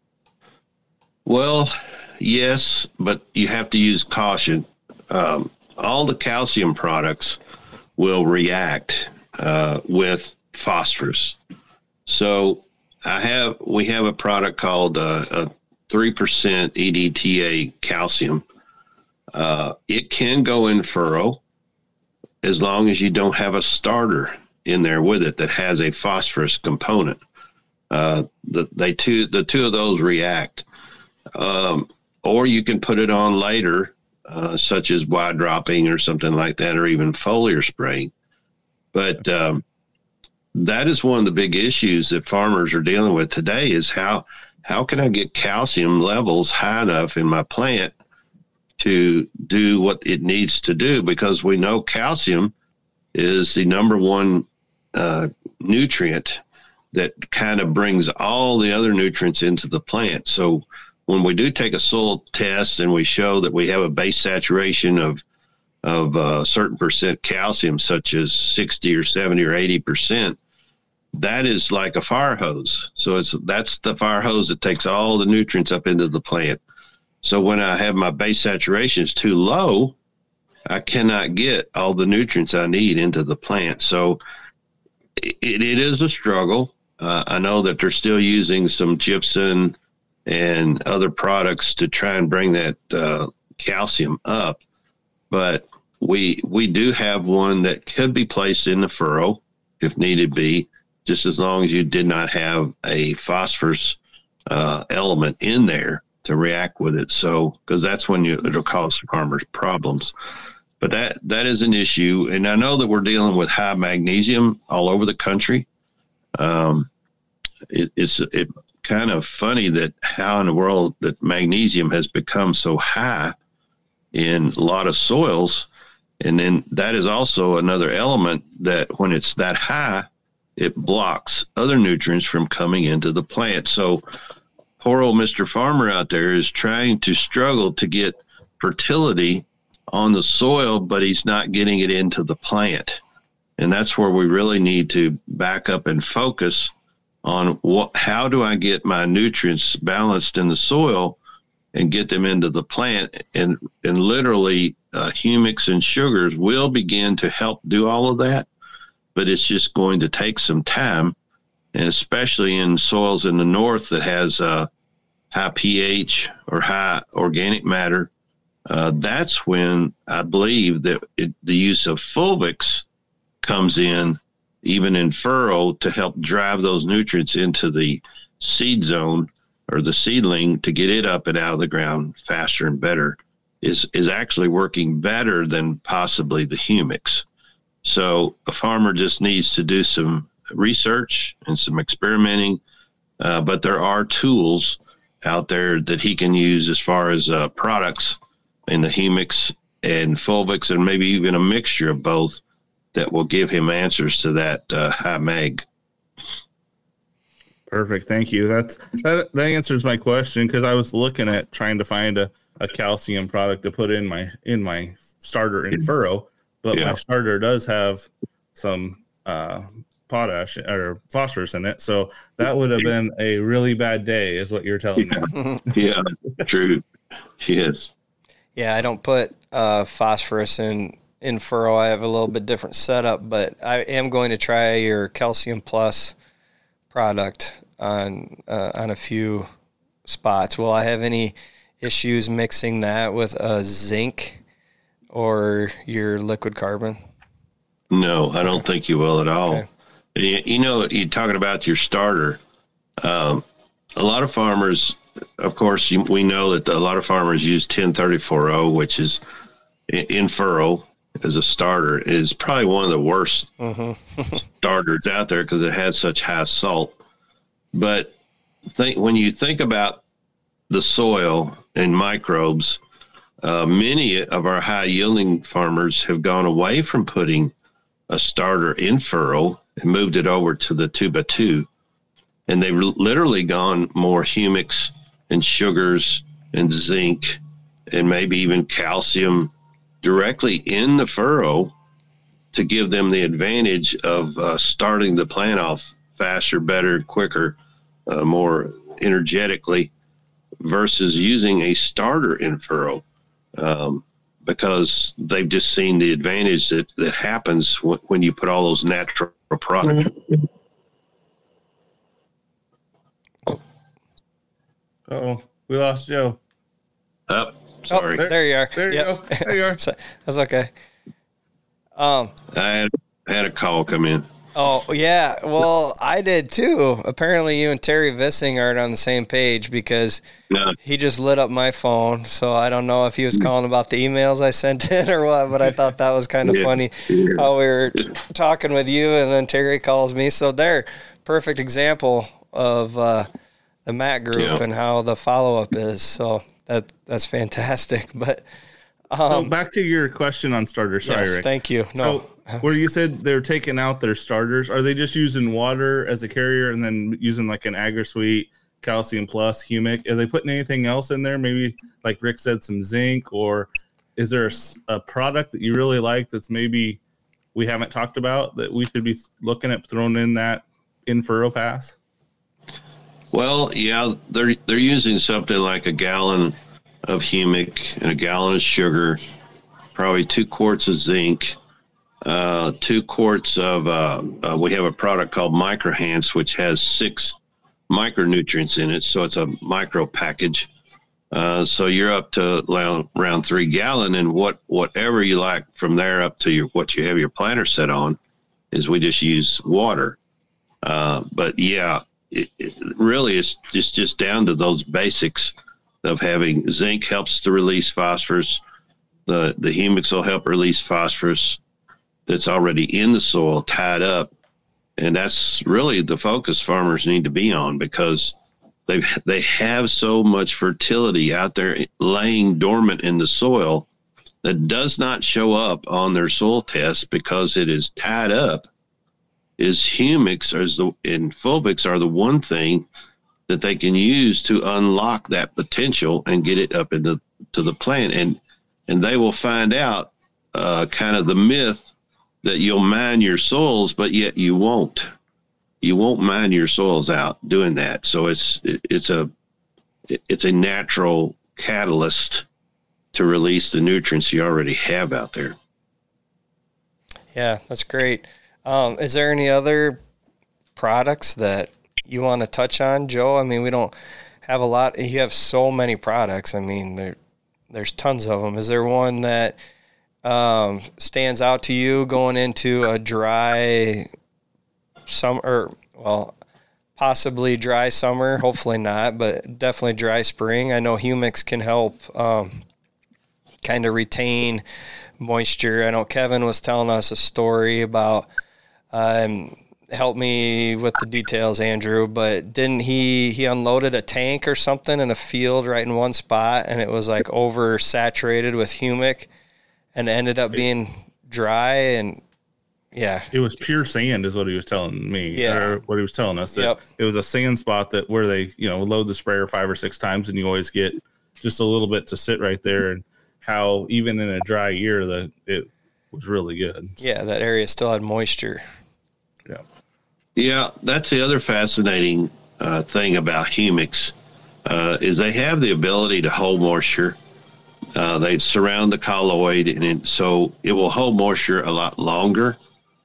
Well, yes, but you have to use caution. All the calcium products will react with phosphorus. So we have a product called a 3% EDTA calcium. It can go in furrow as long as you don't have a starter in there with it that has a phosphorus component. The two of those react. Or you can put it on later, such as wide dropping or something like that, or even foliar spraying. But that is one of the big issues that farmers are dealing with today, is how can I get calcium levels high enough in my plant to do what it needs to do? Because we know calcium is the number one nutrient that kind of brings all the other nutrients into the plant. So when we do take a soil test and we show that we have a base saturation of a certain percent calcium, such as 60 or 70 or 80%, that is like a fire hose. So that's the fire hose that takes all the nutrients up into the plant. So when I have my base saturations too low, I cannot get all the nutrients I need into the plant. So it is a struggle. I know that they're still using some gypsum and other products to try and bring that calcium up. But we do have one that could be placed in the furrow if needed be, just as long as you did not have a phosphorus element in there to react with it. So, because that's when it'll cause farmers problems. But that is an issue. And I know that we're dealing with high magnesium all over the country. It's kind of funny that how in the world that magnesium has become so high in a lot of soils. And then that is also another element that when it's that high, it blocks other nutrients from coming into the plant. So poor old Mr. Farmer out there is trying to struggle to get fertility on the soil, but he's not getting it into the plant. And that's where we really need to back up and focus on how do I get my nutrients balanced in the soil and get them into the plant. And literally humics and sugars will begin to help do all of that. But it's just going to take some time, and especially in soils in the north that has high pH or high organic matter, that's when I believe that the use of fulvics comes in, even in furrow, to help drive those nutrients into the seed zone or the seedling to get it up and out of the ground faster and better, is actually working better than possibly the humics. So a farmer just needs to do some research and some experimenting, but there are tools out there that he can use as far as products in the humics and fulvics, and maybe even a mixture of both that will give him answers to that high mag. Perfect. Thank you. That answers my question, because I was looking at trying to find a calcium product to put in my starter in furrow, but my starter does have some potash or phosphorus in it. So that would have been a really bad day, is what you're telling me. Yeah, true. Yes. Yeah, I don't put phosphorus in furrow. I have a little bit different setup, but I am going to try your Calcium Plus product on a few spots. Will I have any issues mixing that with zinc or your liquid carbon? No, I don't think you will at all. Okay. You know, you're talking about your starter. A lot of farmers, of course, we know that a lot of farmers use 1034O, which is in furrow as a starter. It is probably one of the worst starters out there because it has such high salt. But when you think about the soil and microbes, many of our high-yielding farmers have gone away from putting a starter in furrow and moved it over to the 2x2. And they've literally gone more humics and sugars and zinc and maybe even calcium directly in the furrow to give them the advantage of starting the plant off faster, better, quicker, more energetically versus using a starter in furrow. Because they've just seen the advantage that happens when you put all those natural products. Uh-oh, we lost Joe. Oh, sorry. Oh, there you are. There you go. There you are. That's okay. I had a call come in. Oh, yeah. Well, I did too. Apparently you and Terry Vissing aren't on the same page because he just lit up my phone. So I don't know if he was calling about the emails I sent in or what, but I thought that was kind of funny how we were talking with you and then Terry calls me. So they're perfect example of the Matt group and how the follow-up is. So that's fantastic. But so back to your question on starters. Sorry, yes, Rick. Thank you. No. So where you said they're taking out their starters, are they just using water as a carrier and then using like an AgriSuite, Calcium Plus, humic? Are they putting anything else in there? Maybe like Rick said, some zinc, or is there a product that you really like that's maybe we haven't talked about that we should be looking at throwing in that in furrow pass? Well, yeah, they're using something like a gallon of humic and a gallon of sugar, probably 2 quarts of zinc, 2 quarts of, we have a product called Microhance, which has 6 micronutrients in it. So it's a micro package. So you're up to around 3 gallon, and whatever you like from there up to what you have your planter set on is we just use water. But yeah, it really is just down to those basics of having zinc helps to release phosphorus. The humics will help release phosphorus that's already in the soil, tied up. And that's really the focus farmers need to be on, because they have so much fertility out there laying dormant in the soil that does not show up on their soil test because it is tied up. Is humics and fulvics are the one thing that they can use to unlock that potential and get it up into the plant. And they will find out kind of the myth that you'll mine your soils, but yet you won't. You won't mine your soils out doing that. So it's a natural catalyst to release the nutrients you already have out there. Yeah, that's great. Is there any other products that you want to touch on, Joe? I mean, we don't have a lot. You have so many products. I mean, there's tons of them. Is there one that stands out to you going into a dry summer, or possibly dry summer, hopefully not, but definitely dry spring? I know humics can help kind of retain moisture. I know Kevin was telling us a story about help me with the details, Andrew, but didn't he unloaded a tank or something in a field right in one spot, and it was like oversaturated with humic and ended up being dry? And yeah, it was pure sand is what he was telling me, or what he was telling us, that it was a sand spot where they load the sprayer 5 or 6 times and you always get just a little bit to sit right there, and how even in a dry year it was really good. Yeah, that area still had moisture. Yeah. Yeah, that's the other fascinating thing about humics is they have the ability to hold moisture. They surround the colloid, and so it will hold moisture a lot longer.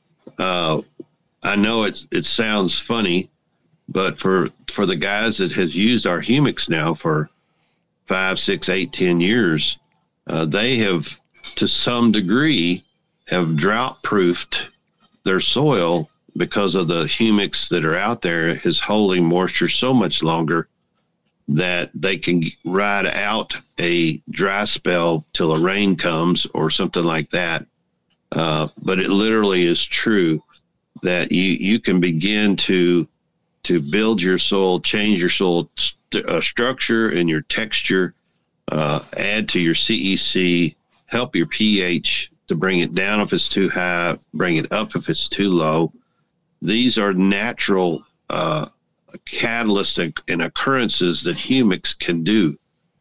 I know it sounds funny, but for the guys that has used our humics now for 5, 6, 8, 10 years, they have, to some degree, have drought-proofed their soil because of the humics that are out there is holding moisture so much longer that they can ride out a dry spell till a rain comes or something like that. But it literally is true that you can begin to build your soil, change your soil structure and your texture, add to your CEC, help your pH to bring it down if it's too high, bring it up if it's too low. These are natural catalysts and occurrences that humics can do.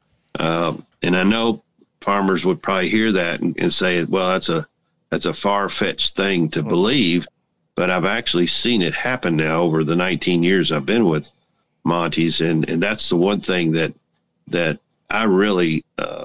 And I know farmers would probably hear that and say, well, that's a far-fetched thing to believe, but I've actually seen it happen now over the 19 years I've been with Monty's, and that's the one thing that I really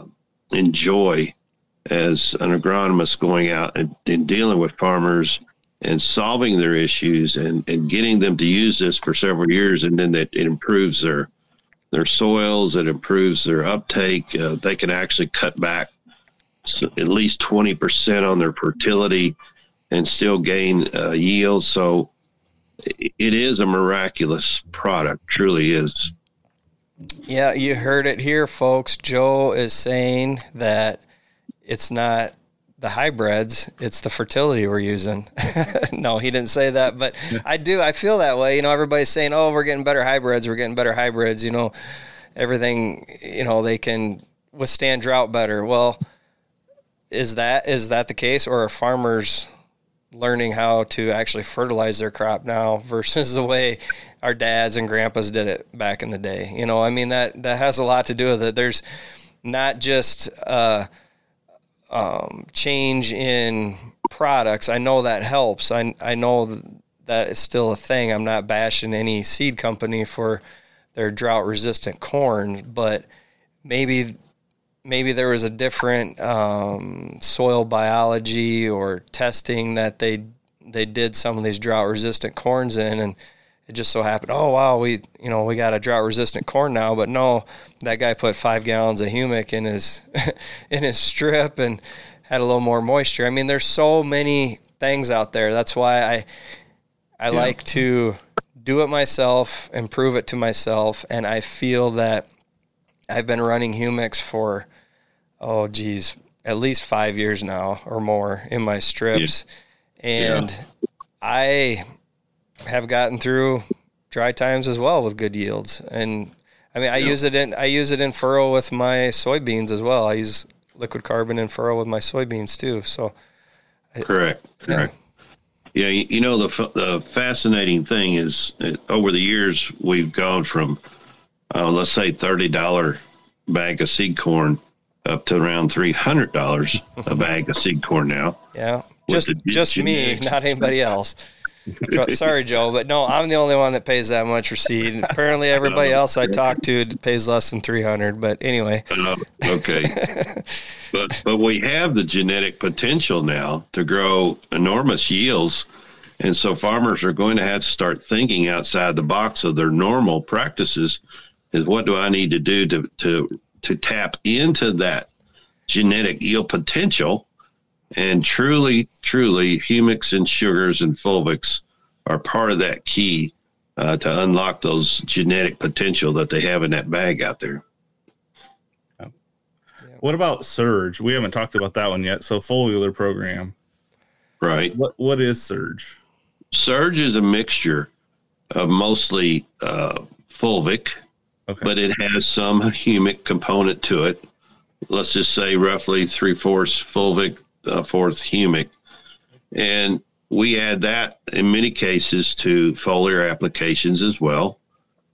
enjoy as an agronomist, going out and dealing with farmers and solving their issues and getting them to use this for several years, and then it improves their soils, it improves their uptake. They can actually cut back at least 20% on their fertility and still gain yield. So it is a miraculous product, truly is. Yeah, you heard it here, folks. Joe is saying that it's not the hybrids, it's the fertility we're using. No, he didn't say that, but I feel that way. Everybody's saying, oh, we're getting better hybrids, everything, they can withstand drought better. Well, is that the case, or are farmers learning how to actually fertilize their crop now versus the way our dads and grandpas did it back in the day? That has a lot to do with it. There's not just change in products. I know that helps. I know that it's still a thing. I'm not bashing any seed company for their drought resistant corn, but maybe there was a different soil biology or testing that they did some of these drought resistant corns in, and it just so happened, oh wow, we got a drought resistant corn now, but no, that guy put 5 gallons of humic in his in his strip and had a little more moisture. There's so many things out there. That's why I like to do it myself and prove it to myself, and I feel that I've been running humics for at least 5 years now or more in my strips. Yeah. And I have gotten through dry times as well with good yields. And I use it in furrow with my soybeans as well. I use liquid carbon in furrow with my soybeans too. So correct. Yeah, the fascinating thing is over the years we've gone from let's say $30 bag of seed corn up to around $300 a bag of seed corn now. Yeah, just me, not anybody else. Sorry, Joe, but no, I'm the only one that pays that much for seed. Apparently, everybody else I talk to pays less than $300. But anyway, okay. But we have the genetic potential now to grow enormous yields, and so farmers are going to have to start thinking outside the box of their normal practices. Is what do I need to do to tap into that genetic yield potential? And truly, humics and sugars and fulvics are part of that key to unlock those genetic potential that they have in that bag out there. What about Surge? We haven't talked about that one yet. So foliar program. Right. What is Surge? Surge is a mixture of mostly fulvic, but it has some humic component to it. Let's just say roughly 3/4 fulvic, 1/4 humic. And we add that in many cases to foliar applications as well.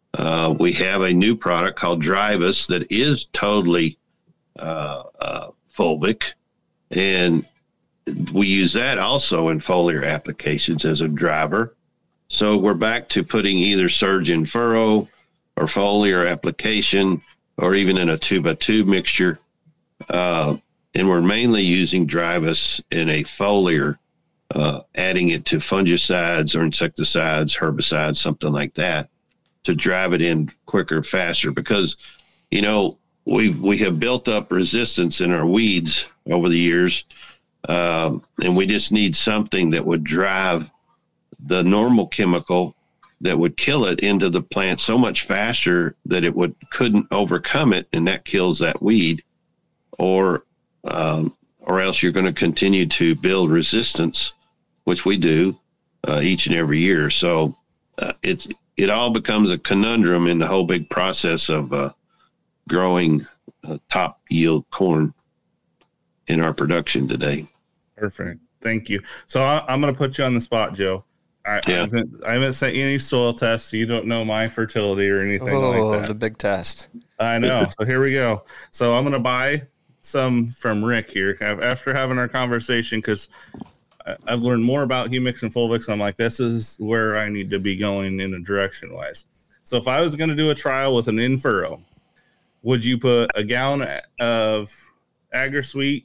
We have a new product called Drivus that is totally fulvic, and we use that also in foliar applications as a driver. So we're back to putting either surge in furrow or foliar application, or even in a 2x2 mixture. And we're mainly using Drivus in a foliar, adding it to fungicides or insecticides, herbicides, something like that, to drive it in quicker, faster. Because, you know, we have built up resistance in our weeds over the years, and we just need something that would drive the normal chemical that would kill it into the plant so much faster that it couldn't overcome it, and that kills that weed, or else you're going to continue to build resistance, which we do each and every year. So it all becomes a conundrum in the whole big process of growing top yield corn in our production today. Perfect. Thank you. So I'm going to put you on the spot, Joe. I haven't sent you any soil tests. So you don't know my fertility or anything like that. The big test. I know. So here we go. So I'm going to buy some from Rick here after having our conversation, because I've learned more about humics and fulvics. And I'm like, this is where I need to be going in a direction wise. So if I was going to do a trial with an in-furrow, would you put a gallon of AgriSweet,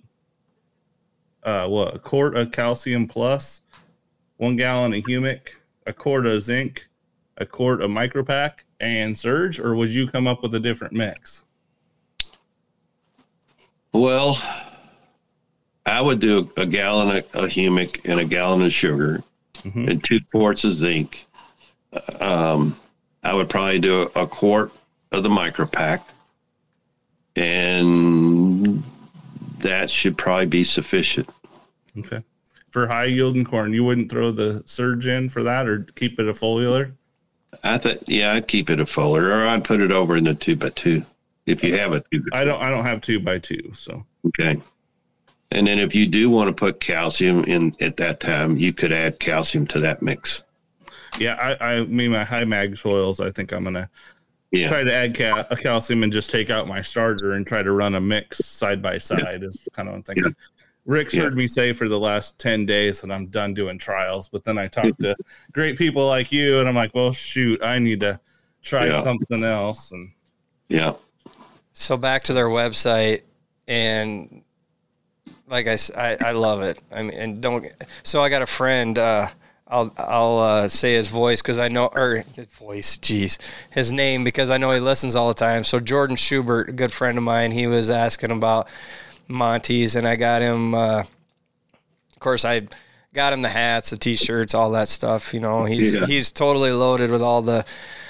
a quart of calcium plus, 1 gallon of humic, a quart of zinc, a quart of micropack, and surge, or would you come up with a different mix? Well, I would do a gallon of humic and a gallon of sugar, and 2 quarts of zinc. I would probably do a quart of the micropack, and that should probably be sufficient. Okay. For high yielding corn, you wouldn't throw the surge in for that, or keep it a foliar? I'd keep it a foliar, or I'd put it over in the 2x2 if you have a 2x2. I don't have 2x2, so. Okay. And then if you do want to put calcium in at that time, you could add calcium to that mix. Yeah, I mean, my high mag soils, I think I'm going to try to add a calcium and just take out my starter and try to run a mix side by side is kind of what I'm thinking. Yeah. Rick's heard me say for the last 10 days that I'm done doing trials, but then I talked to great people like you, and I'm like, well, shoot, I need to try something else. And so back to their website, and like I love it. I mean, and so I got a friend, I'll say his voice because I know, or his name, because I know he listens all the time. So Jordan Schubert, a good friend of mine, he was asking about Monty's, and I got him, of course I got him the hats, the t-shirts, all that stuff. You know, he's totally loaded with all the,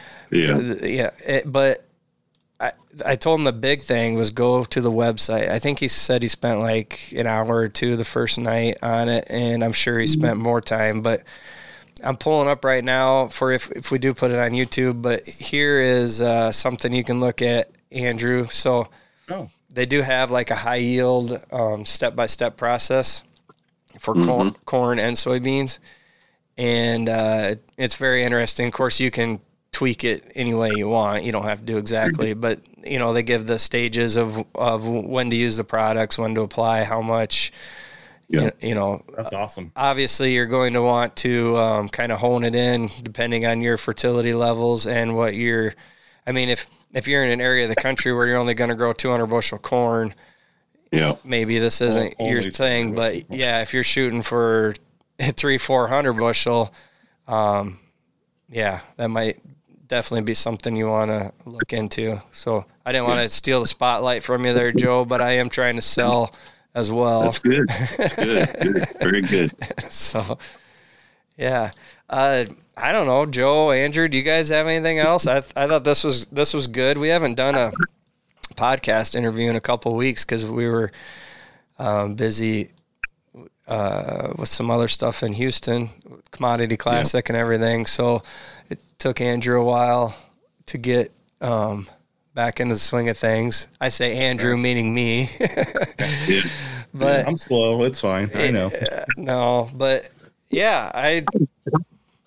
but I told him the big thing was go to the website. I think he said he spent like an hour or two the first night on it, and I'm sure he spent more time, but I'm pulling up right now for if we do put it on YouTube, but here is something you can look at, Andrew. So they do have like a high yield step-by-step process for corn and soybeans, and it's very interesting. Of course, you can tweak it any way you want. You don't have to do exactly, but you know, they give the stages of when to use the products, when to apply, how much. You know, that's awesome. Obviously, you're going to want to kind of hone it in depending on your fertility levels and what you're. I mean, if you're in an area of the country where you're only going to grow 200 bushel corn, maybe this isn't your thing. But if you're shooting for 300-400 bushel, that might definitely be something you want to look into. So I didn't want to steal the spotlight from you there, Joe, but I am trying to sell as well. That's good. Good. Very good. So, I don't know, Joe, Andrew, do you guys have anything else? I thought this was good. We haven't done a podcast interview in a couple of weeks because we were busy with some other stuff in Houston, Commodity Classic and everything. So it took Andrew a while to get back into the swing of things. I say Andrew, meaning me. But I'm slow. It's fine. I know. No, but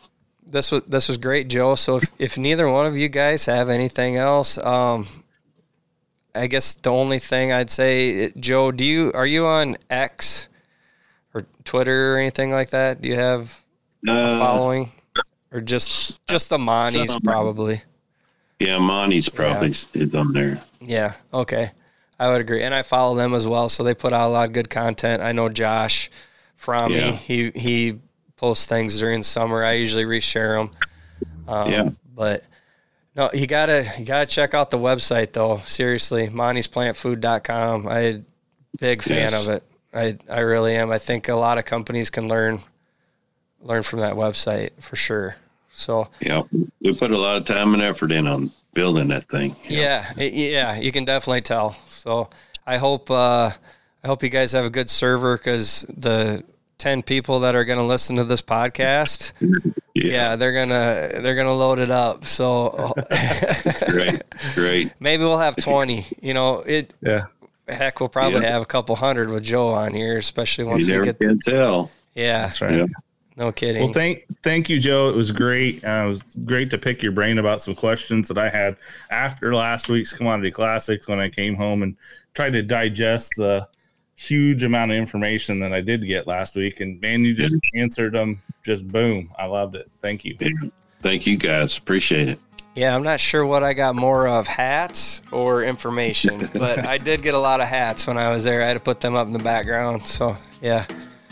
this was great, Joe. So if neither one of you guys have anything else, I guess the only thing I'd say, Joe, are you on X or Twitter or anything like that? Do you have a following, or just the Monties probably? Yeah, Monties probably is on there. Yeah. Okay. I would agree. And I follow them as well. So they put out a lot of good content. I know Josh Fromme, he posts things during summer. I usually reshare them. But no, you gotta check out the website though. Seriously, MontiesPlantFood.com. I'm a big fan of it. I really am. I think a lot of companies can learn from that website for sure. So we put a lot of time and effort in on building that thing. Yeah, you can definitely tell. So I hope you guys have a good server, because the 10 people that are going to listen to this podcast, they're gonna load it up. So great. Maybe we'll have 20. Heck, we'll probably have a couple hundred with Joe on here, especially once we get. Can tell. Yeah, that's right. Yeah. No kidding. Well, thank you, Joe. It was great. It was great to pick your brain about some questions that I had after last week's Commodity Classics, when I came home and tried to digest the huge amount of information that I did get last week. And man, you just answered them. Just boom. I loved it. Thank you. Thank you guys. Appreciate it. Yeah, I'm not sure what I got more of, hats or information, but I did get a lot of hats when I was there. I had to put them up in the background. So yeah.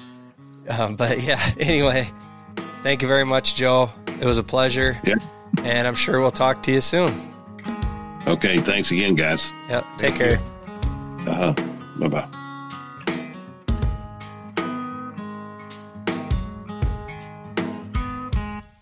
Anyway, thank you very much, Joe. It was a pleasure. Yeah. And I'm sure we'll talk to you soon. Okay. Thanks again, guys. Yep. Take care. Bye-bye.